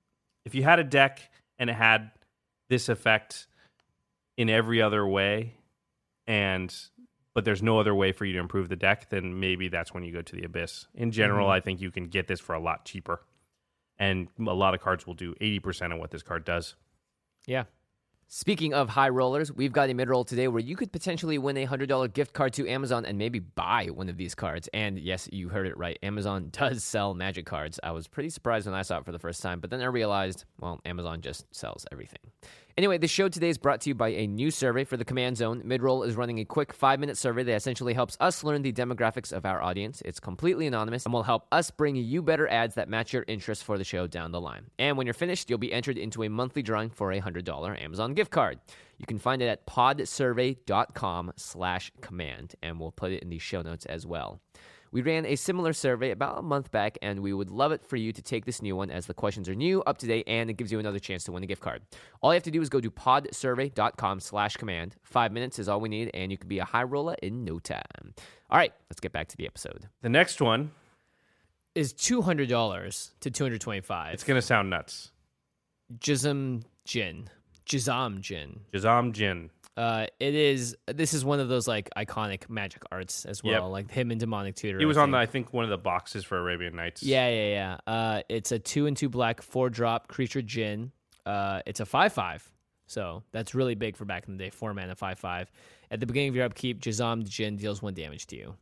if you had a deck and it had this effect in every other way, and but there's no other way for you to improve the deck, then maybe that's when you go to the Abyss. In general, Mm-hmm. I think you can get this for a lot cheaper, and a lot of cards will do eighty percent of what this card does. Yeah. Speaking of high rollers, we've got a mid-roll today where you could potentially win a one hundred dollars gift card to Amazon and maybe buy one of these cards. And yes, you heard it right. Amazon does sell Magic cards. I was pretty surprised when I saw it for the first time, but then I realized, well, Amazon just sells everything. Anyway, the show today is brought to you by a new survey for the Command Zone. Midroll is running a quick five-minute survey that essentially helps us learn the demographics of our audience. It's completely anonymous and will help us bring you better ads that match your interests for the show down the line. And when you're finished, you'll be entered into a monthly drawing for a one hundred dollars Amazon gift card. You can find it at podsurvey.com slash command, and we'll put it in the show notes as well. We ran a similar survey about a month back, and we would love it for you to take this new one as the questions are new, up to date, and it gives you another chance to win a gift card. All you have to do is go to podsurvey.com slash command. Five minutes is all we need, and you can be a high roller in no time. All right, let's get back to the episode. The next one Is two hundred dollars to two hundred twenty-five dollars. it's going to sound nuts. Jizam Jin. Jizam Jin. Jazam Jin. Uh, it is. This is one of those like iconic magic arts as well, Yep. like him and Demonic Tutor. He was I on, the, think. I think, one of the boxes for Arabian Nights. Yeah, yeah, yeah. Uh, it's a two and two black, four drop creature Jin. Uh, it's a five five, so that's really big for back in the day. Four mana, five five. At the beginning of your upkeep, Jazam Jin deals one damage to you.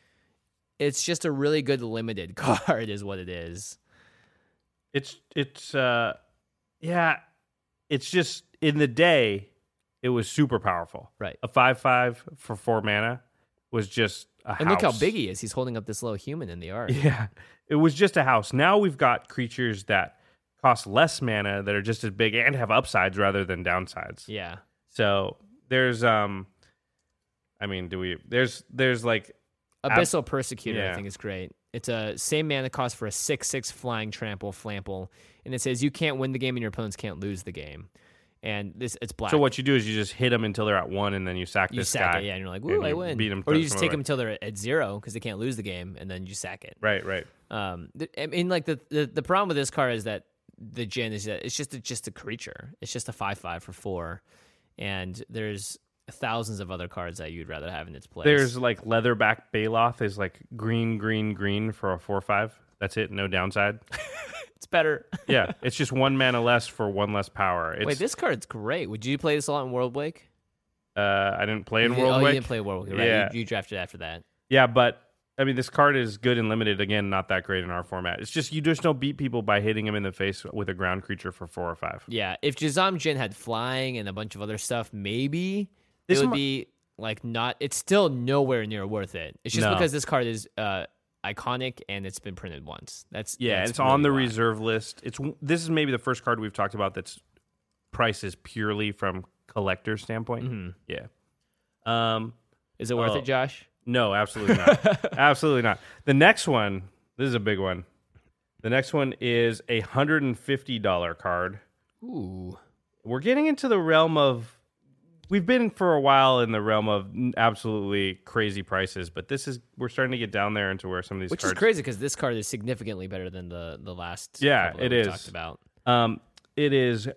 It's just a really good limited card, is what it is. It's, it's, uh, yeah, it's just in the day, it was super powerful. Right. A five five for four mana was just a house. And look how big he is. He's holding up this little human in the art. Yeah. It was just a house. Now we've got creatures that cost less mana that are just as big and have upsides rather than downsides. Yeah. So there's, um, I mean, do we, there's, there's like, Abyssal Persecutor, yeah. I think, is great. It's a same mana cost for a six six flying trample flample, and it says you can't win the game and your opponents can't lose the game. And this it's black. so what you do is you just hit them until they're at one and then you sack you this sack guy. it, yeah, and you're like, and "Woo, I you win!" beat 'em Or to you just some take other them way. until they're at zero because they can't lose the game, and then you sack it. Right, right. Um, th- I mean, like the, the the problem with this card is that the Jin is that it's just a, just a creature. It's just a five five for four, and there's thousands of other cards that you'd rather have in its place. There's like Leatherback Baloth is like green, green, green for a four five. That's it. No downside. it's better. Yeah, it's just one mana less for one less power. It's, Wait, this card's great. Would you play this a lot in World Wake? uh, I didn't play in You- World oh, Wake. you didn't play World Wake, right? Yeah. You, you drafted after that. Yeah, but I mean, this card is good and limited. Again, not that great in our format. It's just you just don't beat people by hitting them in the face with a ground creature for four or five. Yeah, if Jazam Jin had flying and a bunch of other stuff, maybe this it would mo- be like not. It's still nowhere near worth it. It's just no. because this card is uh, iconic and it's been printed once. That's yeah, that's it's really on the why. reserve list. It's this is maybe the first card we've talked about that's prices purely from collector standpoint. Mm-hmm. Yeah. Um, is it worth oh. it, Josh? No, absolutely not. Absolutely not. The next one, this is a big one. The next one is a one hundred fifty dollars card. Ooh. We're getting into the realm of, we've been for a while in the realm of absolutely crazy prices, but this is, we're starting to get down there into where some of these Which cards. is crazy because this card is significantly better than the, the last yeah, couple that it we is. talked about. Um, it is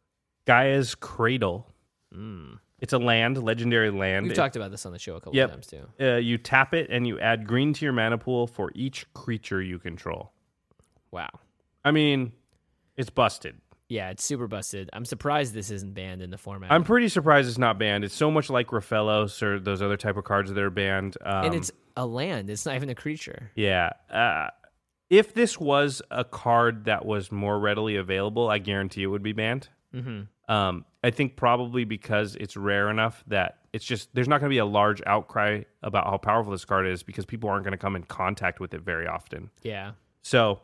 Gaia's Cradle. Mm. It's a land, legendary land. We've it, talked about this on the show a couple yep. of times too. Uh, you tap it and you add green to your mana pool for each creature you control. Wow. I mean, it's busted. Yeah, it's super busted. I'm surprised this isn't banned in the format. I'm pretty surprised it's not banned. It's so much like Raphaelos or those other type of cards that are banned. Um, and it's a land. It's not even a creature. Yeah. Uh, if this was a card that was more readily available, I guarantee it would be banned. Mm-hmm. Um, I think probably because it's rare enough that it's just there's not going to be a large outcry about how powerful this card is because people aren't going to come in contact with it very often. Yeah. So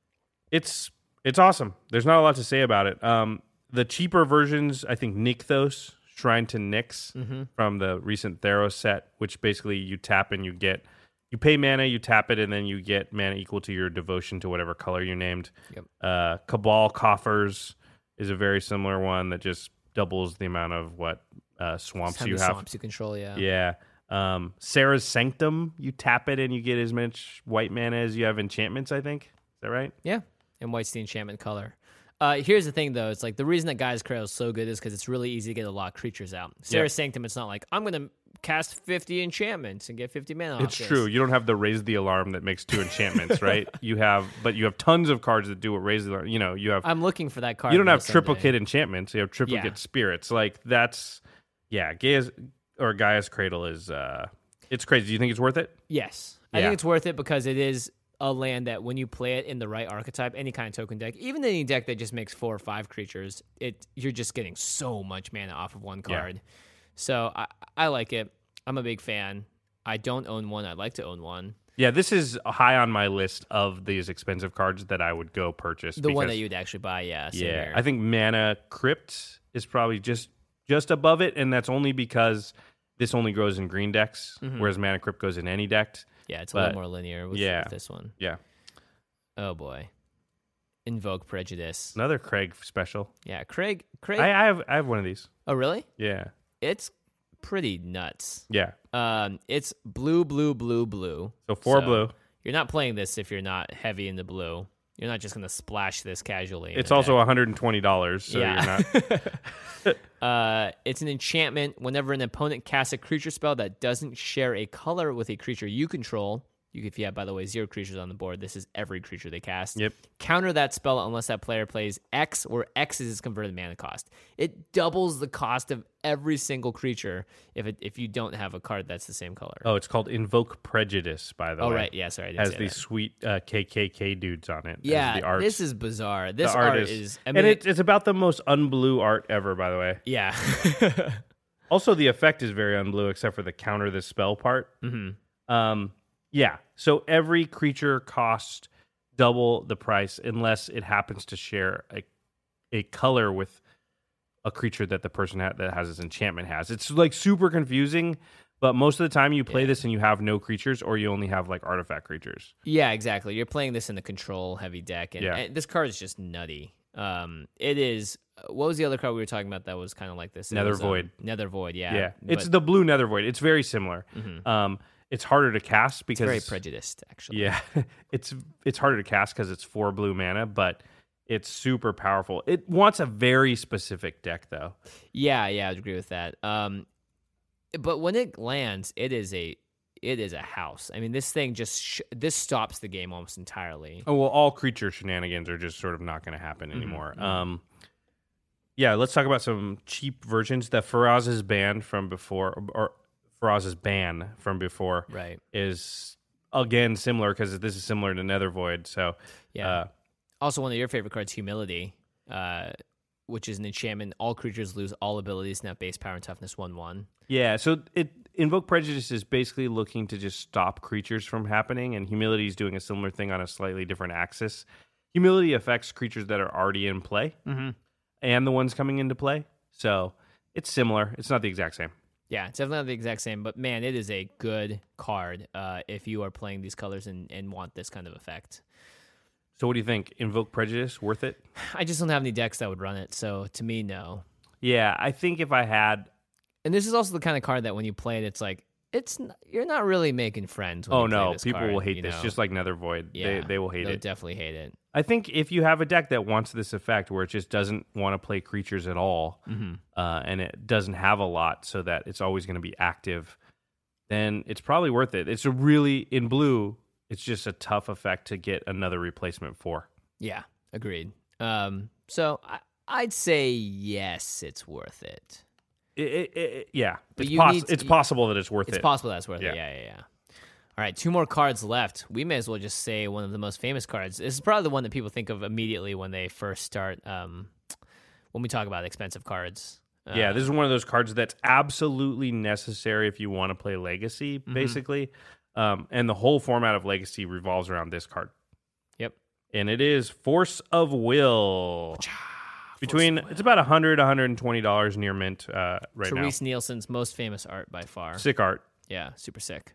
it's it's awesome. There's not a lot to say about it. Um, the cheaper versions, I think Nykthos, Shrine to Nyx mm-hmm. from the recent Theros set, which basically you tap and you get you pay mana, you tap it, and then you get mana equal to your devotion to whatever color you named. Yep. Uh, Cabal Coffers is a very similar one that just doubles the amount of what uh, swamps you have. Swamps you control, yeah. Yeah. Um, Sarah's Sanctum, you tap it and you get as much white mana as you have enchantments, I think. Is that right? Yeah. And white's the enchantment color. Uh, here's the thing, though. It's like the reason that Gaia's Cradle is so good is because it's really easy to get a lot of creatures out. Sarah's yep. Sanctum, it's not like, I'm going to cast fifty enchantments and get fifty mana off It's this. true. You don't have the Raise the Alarm that makes two enchantments, right? You have, but you have tons of cards that do what Raise the Alarm. You know, you have. I'm looking for that card. You don't have triplicate enchantments. You have triplicate yeah. spirits. Like that's, yeah. Gaia's or Gaia's Cradle is, uh, it's crazy. Do you think it's worth it? Yes, yeah. I think it's worth it because it is a land that when you play it in the right archetype, any kind of token deck, even any deck that just makes four or five creatures, it you're just getting so much mana off of one card. Yeah. So I, I like it. I'm a big fan. I don't own one. I'd like to own one. Yeah, this is high on my list of these expensive cards that I would go purchase. The because, one that you'd actually buy, yeah. Yeah, here. I think Mana Crypt is probably just just above it, and that's only because this only grows in green decks, mm-hmm. whereas Mana Crypt goes in any deck. Yeah, it's a but, little more linear with, yeah, with this one. Yeah. Oh, boy. Invoke Prejudice. Another Craig special. Yeah, Craig. Craig. I, I have I have one of these. Oh, really? Yeah. It's pretty nuts. Yeah. Um, it's blue, blue, blue, blue. So four so blue. You're not playing this if you're not heavy into blue. You're not just going to splash this casually. It's also one hundred twenty dollars, so yeah. you're not... uh, it's an enchantment. Whenever an opponent casts a creature spell that doesn't share a color with a creature you control, you, if you have, by the way, zero creatures on the board, this is every creature they cast. Yep. Counter that spell unless that player plays X, or X is its converted mana cost. It doubles the cost of every single creature if it, if you don't have a card that's the same color. Oh, it's called Invoke Prejudice, by the oh, way. Oh, right. Yeah, sorry. I didn't has say these that. sweet uh, K K K dudes on it. Yeah, the art. this is bizarre. This the art, art is... is I mean, and it, it's about the most unblue art ever, by the way. Yeah. Also, the effect is very unblue, except for the counter the spell part. Mm-hmm. Um, yeah, so every creature costs double the price unless it happens to share a a color with a creature that the person ha- that has this enchantment has. It's like super confusing, but most of the time you play yeah. this and you have no creatures, or you only have like artifact creatures. Yeah, exactly. You're playing this in the control heavy deck, and, yeah. and this card is just nutty. Um, it is. What was the other card we were talking about that was kind of like this? It Nether was, Void. Um, Nether Void. Yeah. Yeah. But, it's the blue Nether Void. It's very similar. Mm-hmm. Um, it's harder to cast because it's very prejudiced, actually. Yeah, it's it's harder to cast because it's four blue mana, but it's super powerful. It wants a very specific deck, though. Yeah, yeah, I would agree with that. Um, but when it lands, it is a it is a house. I mean, this thing just sh- this stops the game almost entirely. Oh well, all creature shenanigans are just sort of not going to happen anymore. Mm-hmm. Um, yeah, let's talk about some cheap versions. The Faraz's ban from before, or Faraz's ban from before, right, is again, similar because this is similar to Nether Void. So, Yeah. uh, Also, one of your favorite cards, Humility, uh, which is an enchantment. All creatures lose all abilities and have base power and toughness one one. yeah. So it Invoke Prejudice is basically looking to just stop creatures from happening, and Humility is doing a similar thing on a slightly different axis. Humility affects creatures that are already in play Mm-hmm. and the ones coming into play. So it's similar. It's not the exact same. Yeah, it's definitely not the exact same, but man, it is a good card uh, if you are playing these colors and, and want this kind of effect. So what do you think? Invoke Prejudice, worth it? I just don't have any decks that would run it, so to me, no. Yeah, I think if I had... And this is also the kind of card that when you play it, it's like, it's n- you're not really making friends when Oh, you play no, this people card, will hate you this, know? just like Nether Void. Yeah, they, they will hate they'll it. definitely hate it. I think if you have a deck that wants this effect where it just doesn't want to play creatures at all, Mm-hmm. uh, and it doesn't have a lot so that it's always going to be active, then it's probably worth it. It's a really, in blue, it's just a tough effect to get another replacement for. Yeah, agreed. Um, so I, I'd say yes, it's worth it. It, it, it, yeah, But it's, you poss- need to- it's possible that it's worth It's it. possible that's worth Yeah. it. Yeah, yeah, yeah. All right, two more cards left. We may as well just say one of the most famous cards. This is probably the one that people think of immediately when they first start, um, when we talk about expensive cards. Uh, Yeah, this is one of those cards that's absolutely necessary if you want to play Legacy, Mm-hmm. basically. Um, and the whole format of Legacy revolves around this card. Yep. And it is Force of Will. Between it's about one hundred dollars, one hundred twenty dollars near mint uh, right Therese Nielsen's most famous art by far. now. Sick art. Yeah, super sick.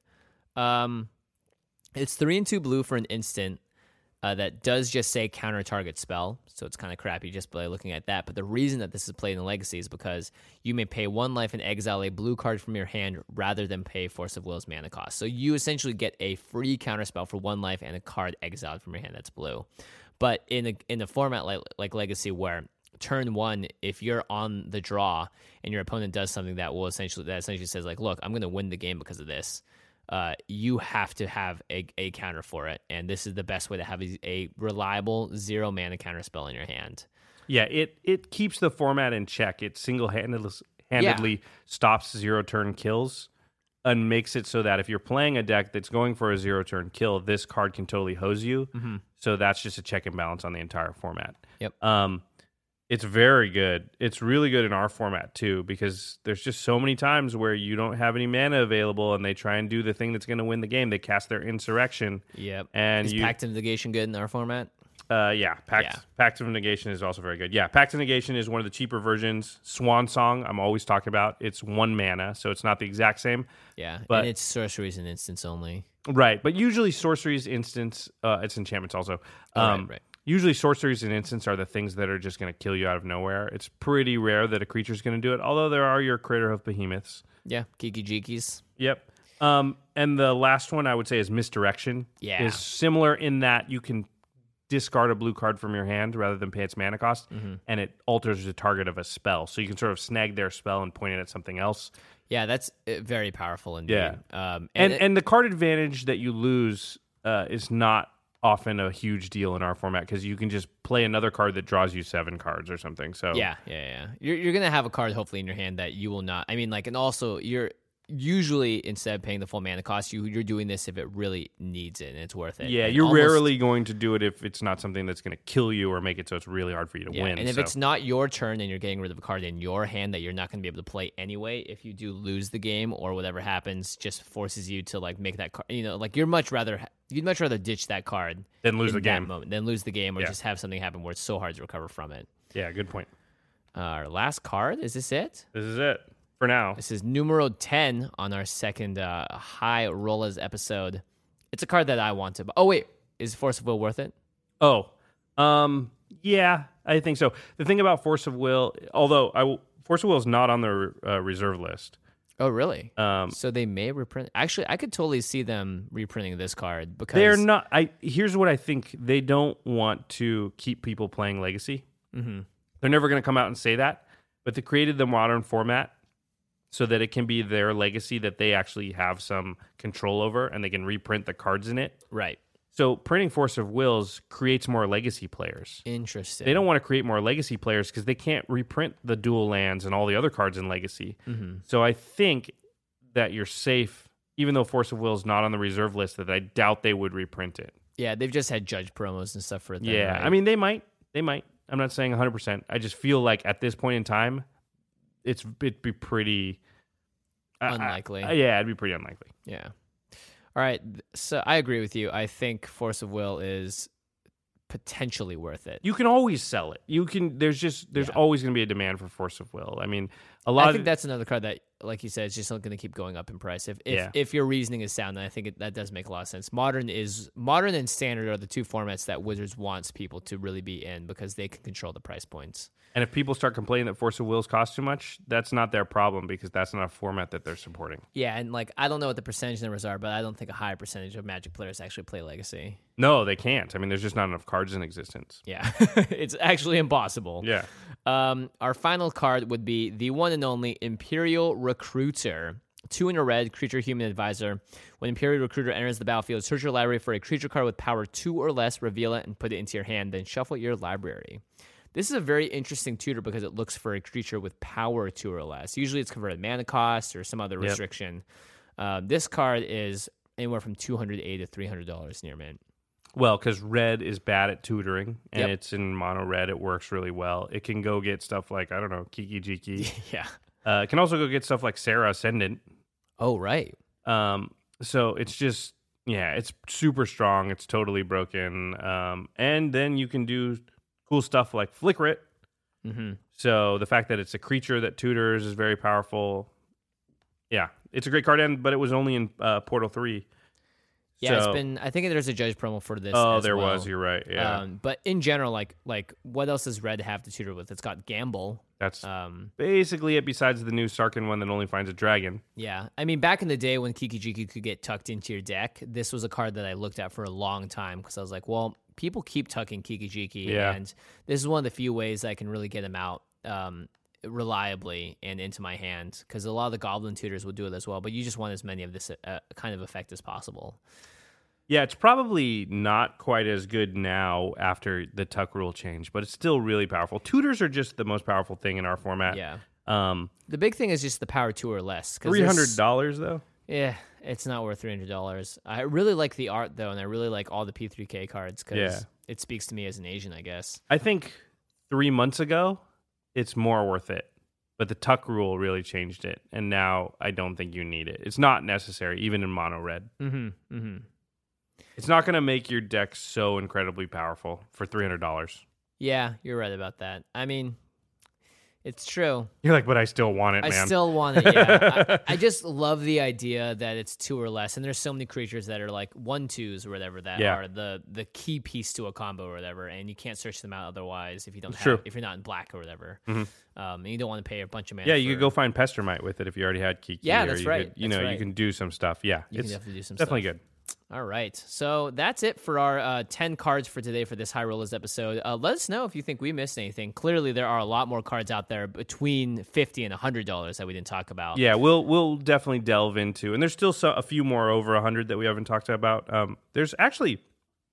Um, it's three and two blue for an instant uh, that does just say counter target spell, so it's kind of crappy just by looking at that. But the reason that this is played in Legacy is because you may pay one life and exile a blue card from your hand rather than pay Force of Will's mana cost. So you essentially get a free counter spell for one life and a card exiled from your hand that's blue. But in a in a format like like Legacy where turn one, if you're on the draw and your opponent does something that will essentially that essentially says like, look, I'm going to win the game because of this. Uh, you have to have a, a counter for it, and this is the best way to have a, a reliable zero mana counter spell in your hand. Yeah, it it keeps the format in check. It single handedly handedly stops zero turn kills and makes it so that if you're playing a deck that's going for a zero turn kill, this card can totally hose you. Mm-hmm. So that's just a check and balance on the entire format. Yep. Um, it's very good. It's really good in our format too, because there's just so many times where you don't have any mana available, and they try and do the thing that's going to win the game. They cast their Insurrection. Yep. And is you, Pact of Negation good in our format? Uh, yeah, Pact, Yeah. Pact of Negation is also very good. Yeah, Pact of Negation is one of the cheaper versions. Swan Song, I'm always talking about. It's one mana, so it's not the exact same. Yeah, But- and it's sorceries and instants only. Right, but usually sorceries, instants, uh, it's enchantments also. Oh, right, Um, right. Usually sorceries and instants are the things that are just going to kill you out of nowhere. It's pretty rare that a creature's going to do it, although there are your Crater of Behemoths. Yeah, Kiki Jikis. Yep. Um, and the last one I would say is Misdirection. Yeah. Is similar in that you can discard a blue card from your hand rather than pay its mana cost, Mm-hmm. and it alters the target of a spell. So you can sort of snag their spell and point it at something else. Yeah, that's uh, very powerful indeed. Yeah. Um, And and, and, it- the card advantage that you lose uh, is not often a huge deal in our format because you can just play another card that draws you seven cards or something. So yeah, yeah, yeah. You're you're gonna have a card hopefully in your hand that you will not. I mean, like, and also you're usually instead of paying the full mana cost, you you're doing this if it really needs it and it's worth it. Yeah, And you're almost- rarely going to do it if it's not something that's going to kill you or make it so it's really hard for you to Yeah, win. and if so. it's not your turn and you're getting rid of a card in your hand that you're not going to be able to play anyway, if you do lose the game or whatever happens, just forces you to like make that card. You know, like you're much rather you'd much rather ditch that card Then lose in the that game. moment, than lose the game or Yeah. just have something happen where it's so hard to recover from it. Yeah, good point. Uh, our last card, is this it? This is it for now. This is numero ten on our second uh, High Rollers episode. It's a card that I want to. Oh wait, is Force of Will worth it? Oh, um, yeah, I think so. The thing about Force of Will, although I will, Force of Will is not on the uh, reserve list. Oh really? Um, So they may reprint. Actually, I could totally see them reprinting this card because they're not. I here's what I think. They don't want to keep people playing Legacy. Mhm. They're never going to come out and say that, but they created the modern format so that it can be their Legacy that they actually have some control over, and they can reprint the cards in it. right. So printing Force of Wills creates more Legacy players. Interesting. They don't want to create more Legacy players because they can't reprint the dual lands and all the other cards in Legacy. Mm-hmm. So I think that you're safe, even though Force of Will is not on the reserve list, that I doubt they would reprint it. Yeah, they've just had Judge promos and stuff for it. Then, yeah, right? I mean, they might. They might. I'm not saying one hundred percent. I just feel like at this point in time, it's it'd be pretty... Unlikely. I, I, yeah, it'd be pretty unlikely. Yeah. All right. So I agree with you. I think Force of Will is potentially worth it. You can always sell it. You can. There's just there's Yeah. always going to be a demand for Force of Will. I mean, a lot. I of think that's another card that, like you said, is just going to keep going up in price. If if, Yeah. if your reasoning is sound, then I think it, that does make a lot of sense. Modern is modern and standard are the two formats that Wizards wants people to really be in because they can control the price points. And if people start complaining that Force of Wills cost too much, that's not their problem because that's not a format that they're supporting. Yeah, and like I don't know what the percentage numbers are, but I don't think a high percentage of Magic players actually play Legacy. No, they can't. I mean, there's just not enough cards in existence. Yeah, it's actually impossible. Yeah. Um, our final card would be the one and only Imperial Recruiter. Two in a red, creature human advisor. When Imperial Recruiter enters the battlefield, search your library for a creature card with power two or less, reveal it, and put it into your hand, then shuffle your library. This is a very interesting tutor because it looks for a creature with power two or less. Usually it's converted mana cost or some other Yep. restriction. Uh, this card is anywhere from two hundred eighty dollars to three hundred dollars near mint. Well, because red is bad at tutoring, and Yep. it's in mono red. It works really well. It can go get stuff like, I don't know, Kiki Jiki. Yeah. Uh, it can also go get stuff like Sarah Ascendant. Oh, right. Um, so it's just, yeah, it's super strong. It's totally broken. Um, and then you can do cool stuff like Flicker It. Mm-hmm. So the fact that it's a creature that tutors is very powerful. Yeah, it's a great card, and but it was only in uh, Portal three. Yeah, it's So- been. I think there's a judge promo for this. Oh, as there well. was. You're right. Yeah, Um, but in general, like like what else does red have to tutor with? It's got Gamble. that's Um, basically it. Besides the new Sarkin one that only finds a dragon. yeah, I mean, back in the day when Kiki Jiki could get tucked into your deck, this was a card that I looked at for a long time because I was like, well, people keep tucking Kiki Jiki, Yeah. and this is one of the few ways I can really get him out um, reliably and into my hand because a lot of the Goblin tutors will do it as well. But you just want as many of this uh, kind of effect as possible. Yeah, it's probably not quite as good now after the tuck rule change, but it's still really powerful. Tutors are just the most powerful thing in our format. Yeah. Um, The big thing is just the power two or less. 'cause three there's- hundred dollars though. Yeah, it's not worth three hundred dollars. I really like the art, though, and I really like all the P three K cards because Yeah. it speaks to me as an Asian, I guess. I think three months ago, it's more worth it. But the tuck rule really changed it, and now I don't think you need it. It's not necessary, even in mono red. Mm-hmm, mm-hmm. It's not going to make your deck so incredibly powerful for three hundred dollars. Yeah, you're right about that. I mean, it's true. You're like, but I still want it, I man. still want it, yeah. I, I just love the idea that it's two or less, and there's so many creatures that are like one-twos or whatever that Yeah. are the the key piece to a combo or whatever, and you can't search them out otherwise if you don't It's have, true. if you're not in black or whatever. Mhm. Um, and you don't want to pay a bunch of mana. Yeah, you for- could go find Pestermite with it if you already had Kiki. Yeah, or that's you right. Could, you That's know, right. you can do some stuff. Yeah, You it's can definitely do some definitely stuff. good. All right. So that's it for our uh, ten cards for today for this High Rollers episode. Uh, let us know if you think we missed anything. Clearly, there are a lot more cards out there between fifty dollars and one hundred dollars that we didn't talk about. Yeah, we'll we'll definitely delve into, and there's still so, a few more over one hundred that we haven't talked about. Um, there's actually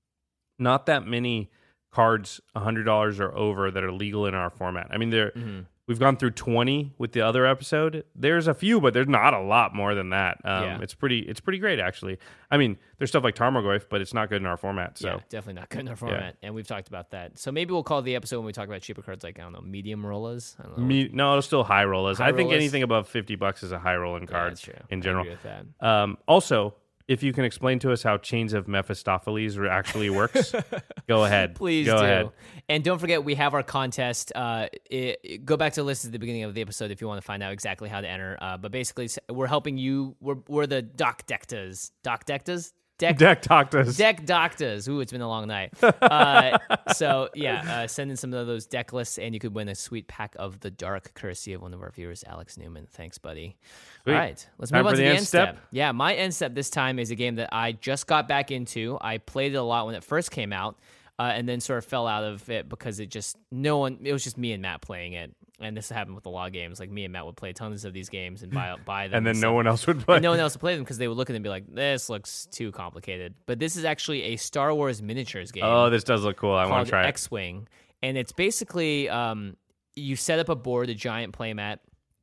not that many cards one hundred dollars or over that are legal in our format. I mean, there Mm-hmm. we've gone through twenty with the other episode. There's a few, but there's not a lot more than that. Um, Yeah. It's pretty it's pretty great, actually. I mean, there's stuff like Tarmogoyf, but it's not good in our format. So Yeah, definitely not good in our format. And we've talked about that. So maybe we'll call the episode when we talk about cheaper cards like, I don't know, medium rollers. I don't know. Me, no, it's still high rollers. High I think rollers? anything above fifty bucks is a high rolling Yeah, card that's true. in I general. agree with that. Um, also, if you can explain to us how Chains of Mephistopheles actually works, go ahead. Please go do. ahead. And don't forget, we have our contest. Uh, it, it- go back to the list at the beginning of the episode if you want to find out exactly how to enter. Uh, but basically, s- we're helping you. We're, we're the Doc Dectas. Doc Dectas? Deck Deck talked us. Deck Doctors. Ooh, it's been a long night. Uh, so, yeah, uh, send in some of those deck lists, and you could win a sweet pack of the Dark, courtesy of one of our viewers, Alex Newman. Thanks, buddy. Sweet. All right, let's Time move on for to the the end end step? step. Yeah, my end step this time is a game that I just got back into. I played it a lot when it first came out, uh, and then sort of fell out of it because it just, no one, it was just me and Matt playing it. And this happened with a lot of games. Like, me and Matt would play tons of these games and buy, buy them. And then no stuff. one else would play. And no one else would play them because they would look at them and be like, this looks too complicated. But this is actually a Star Wars miniatures game Oh, this does look cool. I want called to try it. X-Wing. And it's basically, um, you set up a board, a giant playmat,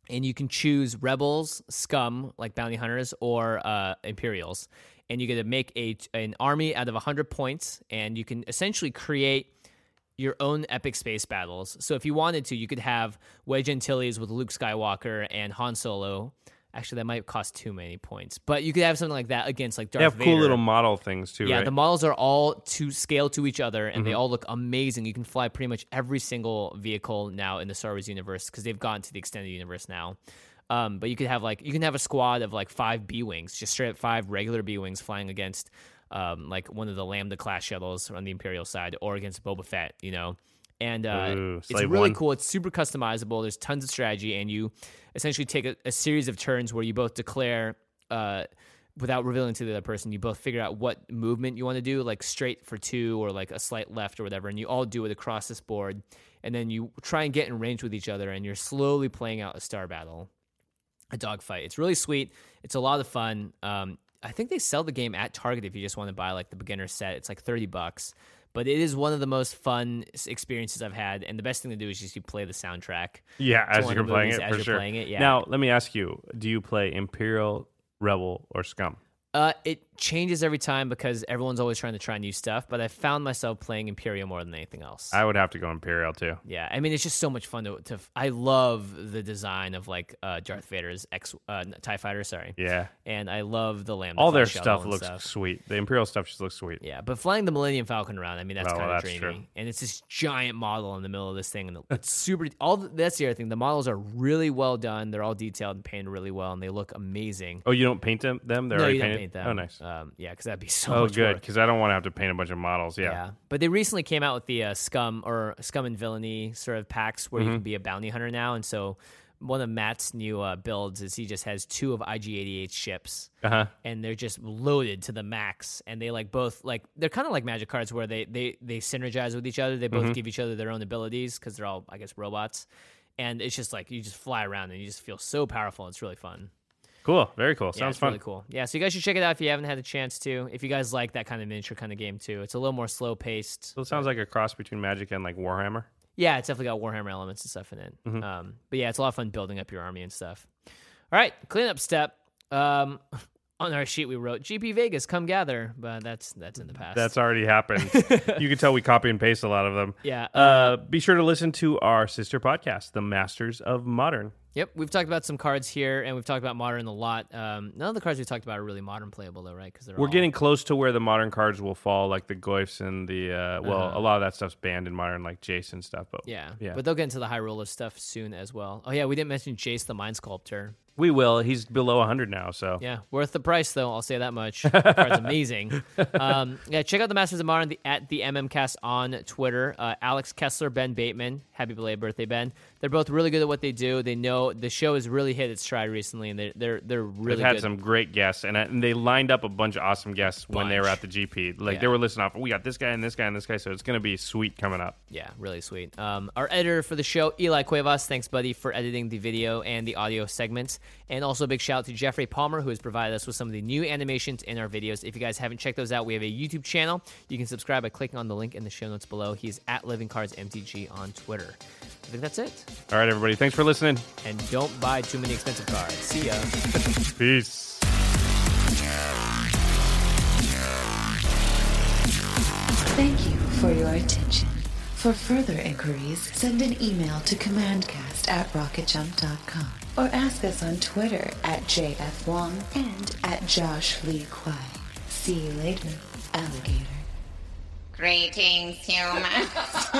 and you can choose rebels, scum, like bounty hunters, or uh, Imperials. And you get to make a an army out of one hundred points, and you can essentially create your own epic space battles. So if you wanted to, you could have Wedge Antilles with Luke Skywalker and Han Solo. Actually, that might cost too many points, but you could have something like that against like Darth They have Vader. cool little model things too, Yeah, right? the models are all to scale to each other, and Mm-hmm. they all look amazing. You can fly pretty much every single vehicle now in the Star Wars universe because they've gotten to the extended universe now. Um, but you could have like you can have a squad of like five B wings, just straight up five regular B wings flying against um, like one of the Lambda class shuttles on the Imperial side, or against Boba Fett, you know. And uh, Ooh, it's Slave really One. cool. It's super customizable. There's tons of strategy, and you essentially take a, a series of turns where you both declare, uh, without revealing to the other person, you both figure out what movement you want to do, like straight for two or like a slight left or whatever, and you all do it across this board. And then you try and get in range with each other, and you're slowly playing out a star battle, a dogfight. It's really sweet. It's a lot of fun. Um, I think they sell the game at Target if you just want to buy like the beginner set. It's like thirty bucks. But it is one of the most fun experiences I've had, and the best thing to do is just you play the soundtrack. Yeah, to as one you're of the playing movies it, as for you're sure. playing it, yeah. Now, let me ask you, do you play Imperial, Rebel, or Scum? Uh, it changes every time because everyone's always trying to try new stuff, but I found myself playing Imperial more than anything else. I would have to go Imperial, too. Yeah, I mean, it's just so much fun to. to I love the design of like uh, Darth Vader's X uh, TIE fighter, sorry. Yeah. And I love the Lambda. All their class shuttle stuff and looks stuff. sweet. The Imperial stuff just looks sweet. Yeah, but flying the Millennium Falcon around, I mean, that's Oh, kind well, of that's dreamy. true. And it's this giant model in the middle of this thing, and it's super. All the, that's the other thing. The models are really well done. They're all detailed and painted really well, and they look amazing. Oh, you don't paint them? them? They're no, already you don't painted? paint them. Oh, nice. Um, yeah, because that'd be so oh, much good, work. because I don't want to have to paint a bunch of models. Yeah. Yeah, but they recently came out with the uh, Scum or Scum and Villainy sort of packs where Mm-hmm. you can be a bounty hunter now, and so one of Matt's new uh, builds is he just has two of I G eighty-eight ships, Uh-huh. and they're just loaded to the max, and they like both like they're kind of like Magic cards where they they they synergize with each other. They both Mm-hmm. give each other their own abilities because they're all I guess robots, and it's just like you just fly around and you just feel so powerful. It's really fun. Cool. Very cool. Yeah, Sounds it's fun. really cool. Yeah, so you guys should check it out if you haven't had a chance to. If you guys like that kind of miniature kind of game too, it's a little more slow paced. So it sounds like a cross between Magic and like Warhammer. Yeah, it's definitely got Warhammer elements and stuff in it. Mm-hmm. Um, but yeah, it's a lot of fun building up your army and stuff. All right, cleanup step. Um, on our sheet we wrote G P Vegas, come gather, but that's that's in the past. That's already happened. You can tell we copy and paste a lot of them. yeah. Uh, be sure to listen to our sister podcast, The Masters of Modern. Yep, we've talked about some cards here, and we've talked about modern a lot. Um, none of the cards we talked about are really modern playable, though, right? Because they're We're all... getting close to where the modern cards will fall, like the Goyfs and the, uh, well, Uh-huh. a lot of that stuff's banned in modern, like Jason stuff. But Yeah, yeah. but they'll get into the high roller stuff soon as well. Oh yeah, we didn't mention Jace the Mind Sculptor. we will. He's below one hundred now, so. Yeah, worth the price though. I'll say that much. The card's amazing. Um, yeah, check out the Masters of Modern the, at the MMCast on Twitter. Uh, Alex Kessler, Ben Bateman. Happy belated birthday, Ben. They're both really good at what they do. They know the show has really hit its stride recently, and they're they're they're really They've had good. some great guests, and, and they lined up a bunch of awesome guests when they were Bunch. at the G P. Like, Yeah. they were listing off, we got this guy and this guy and this guy, so it's going to be sweet coming up. Yeah, really sweet. Um, our editor for the show, Eli Cuevas. Thanks, buddy, for editing the video and the audio segments. And also a big shout out to Jeffrey Palmer, who has provided us with some of the new animations in our videos. If you guys haven't checked those out, we have a YouTube channel. You can subscribe by clicking on the link in the show notes below. He's at Living Cards M T G on Twitter. I think that's it. All right, everybody. Thanks for listening. And don't buy too many expensive cards. See ya. Peace. Thank you for your attention. For further inquiries, send an email to commandcast at rocket jump dot com or ask us on Twitter at J F Wong and at Josh Lee Kwai. See you later, alligator. Greetings, humans.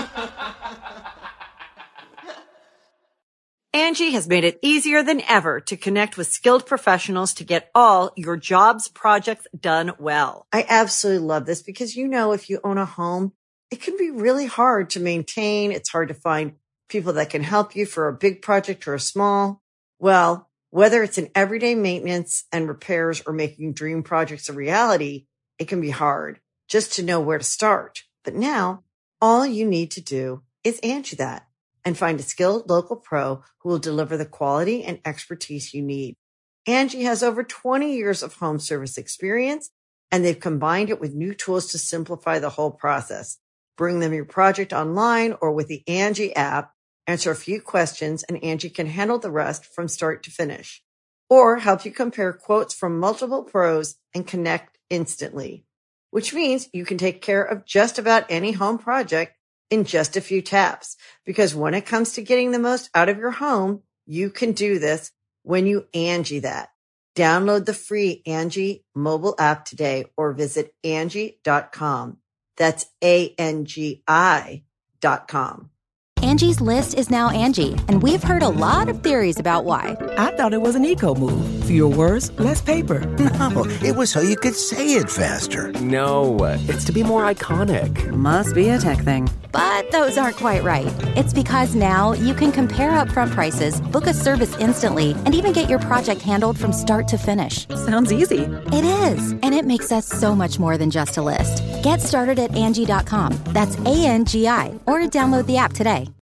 Angie has made it easier than ever to connect with skilled professionals to get all your jobs projects done well. I absolutely love this because, you know, if you own a home, it can be really hard to maintain. It's hard to find people that can help you for a big project or a small. Well, whether it's in everyday maintenance and repairs or making dream projects a reality, it can be hard just to know where to start. But now all you need to do is Angie that and find a skilled local pro who will deliver the quality and expertise you need. Angie has over twenty years of home service experience, and they've combined it with new tools to simplify the whole process. Bring them your project online or with the Angie app, answer a few questions, and Angie can handle the rest from start to finish. Or help you compare quotes from multiple pros and connect instantly. Which means you can take care of just about any home project in just a few taps. Because when it comes to getting the most out of your home, you can do this when you Angie that. Download the free Angie mobile app today or visit Angie dot com. That's A N G I dot com. Angie's List is now Angie, and we've heard a lot of theories about why. I thought it was an eco move. Fewer words, less paper. No, it was so you could say it faster. No, it's to be more iconic. Must be a tech thing. But those aren't quite right. It's because now you can compare upfront prices, book a service instantly, and even get your project handled from start to finish. Sounds easy. It is, and it makes us so much more than just a list. Get started at Angie dot com. That's A N G I, or download the app today.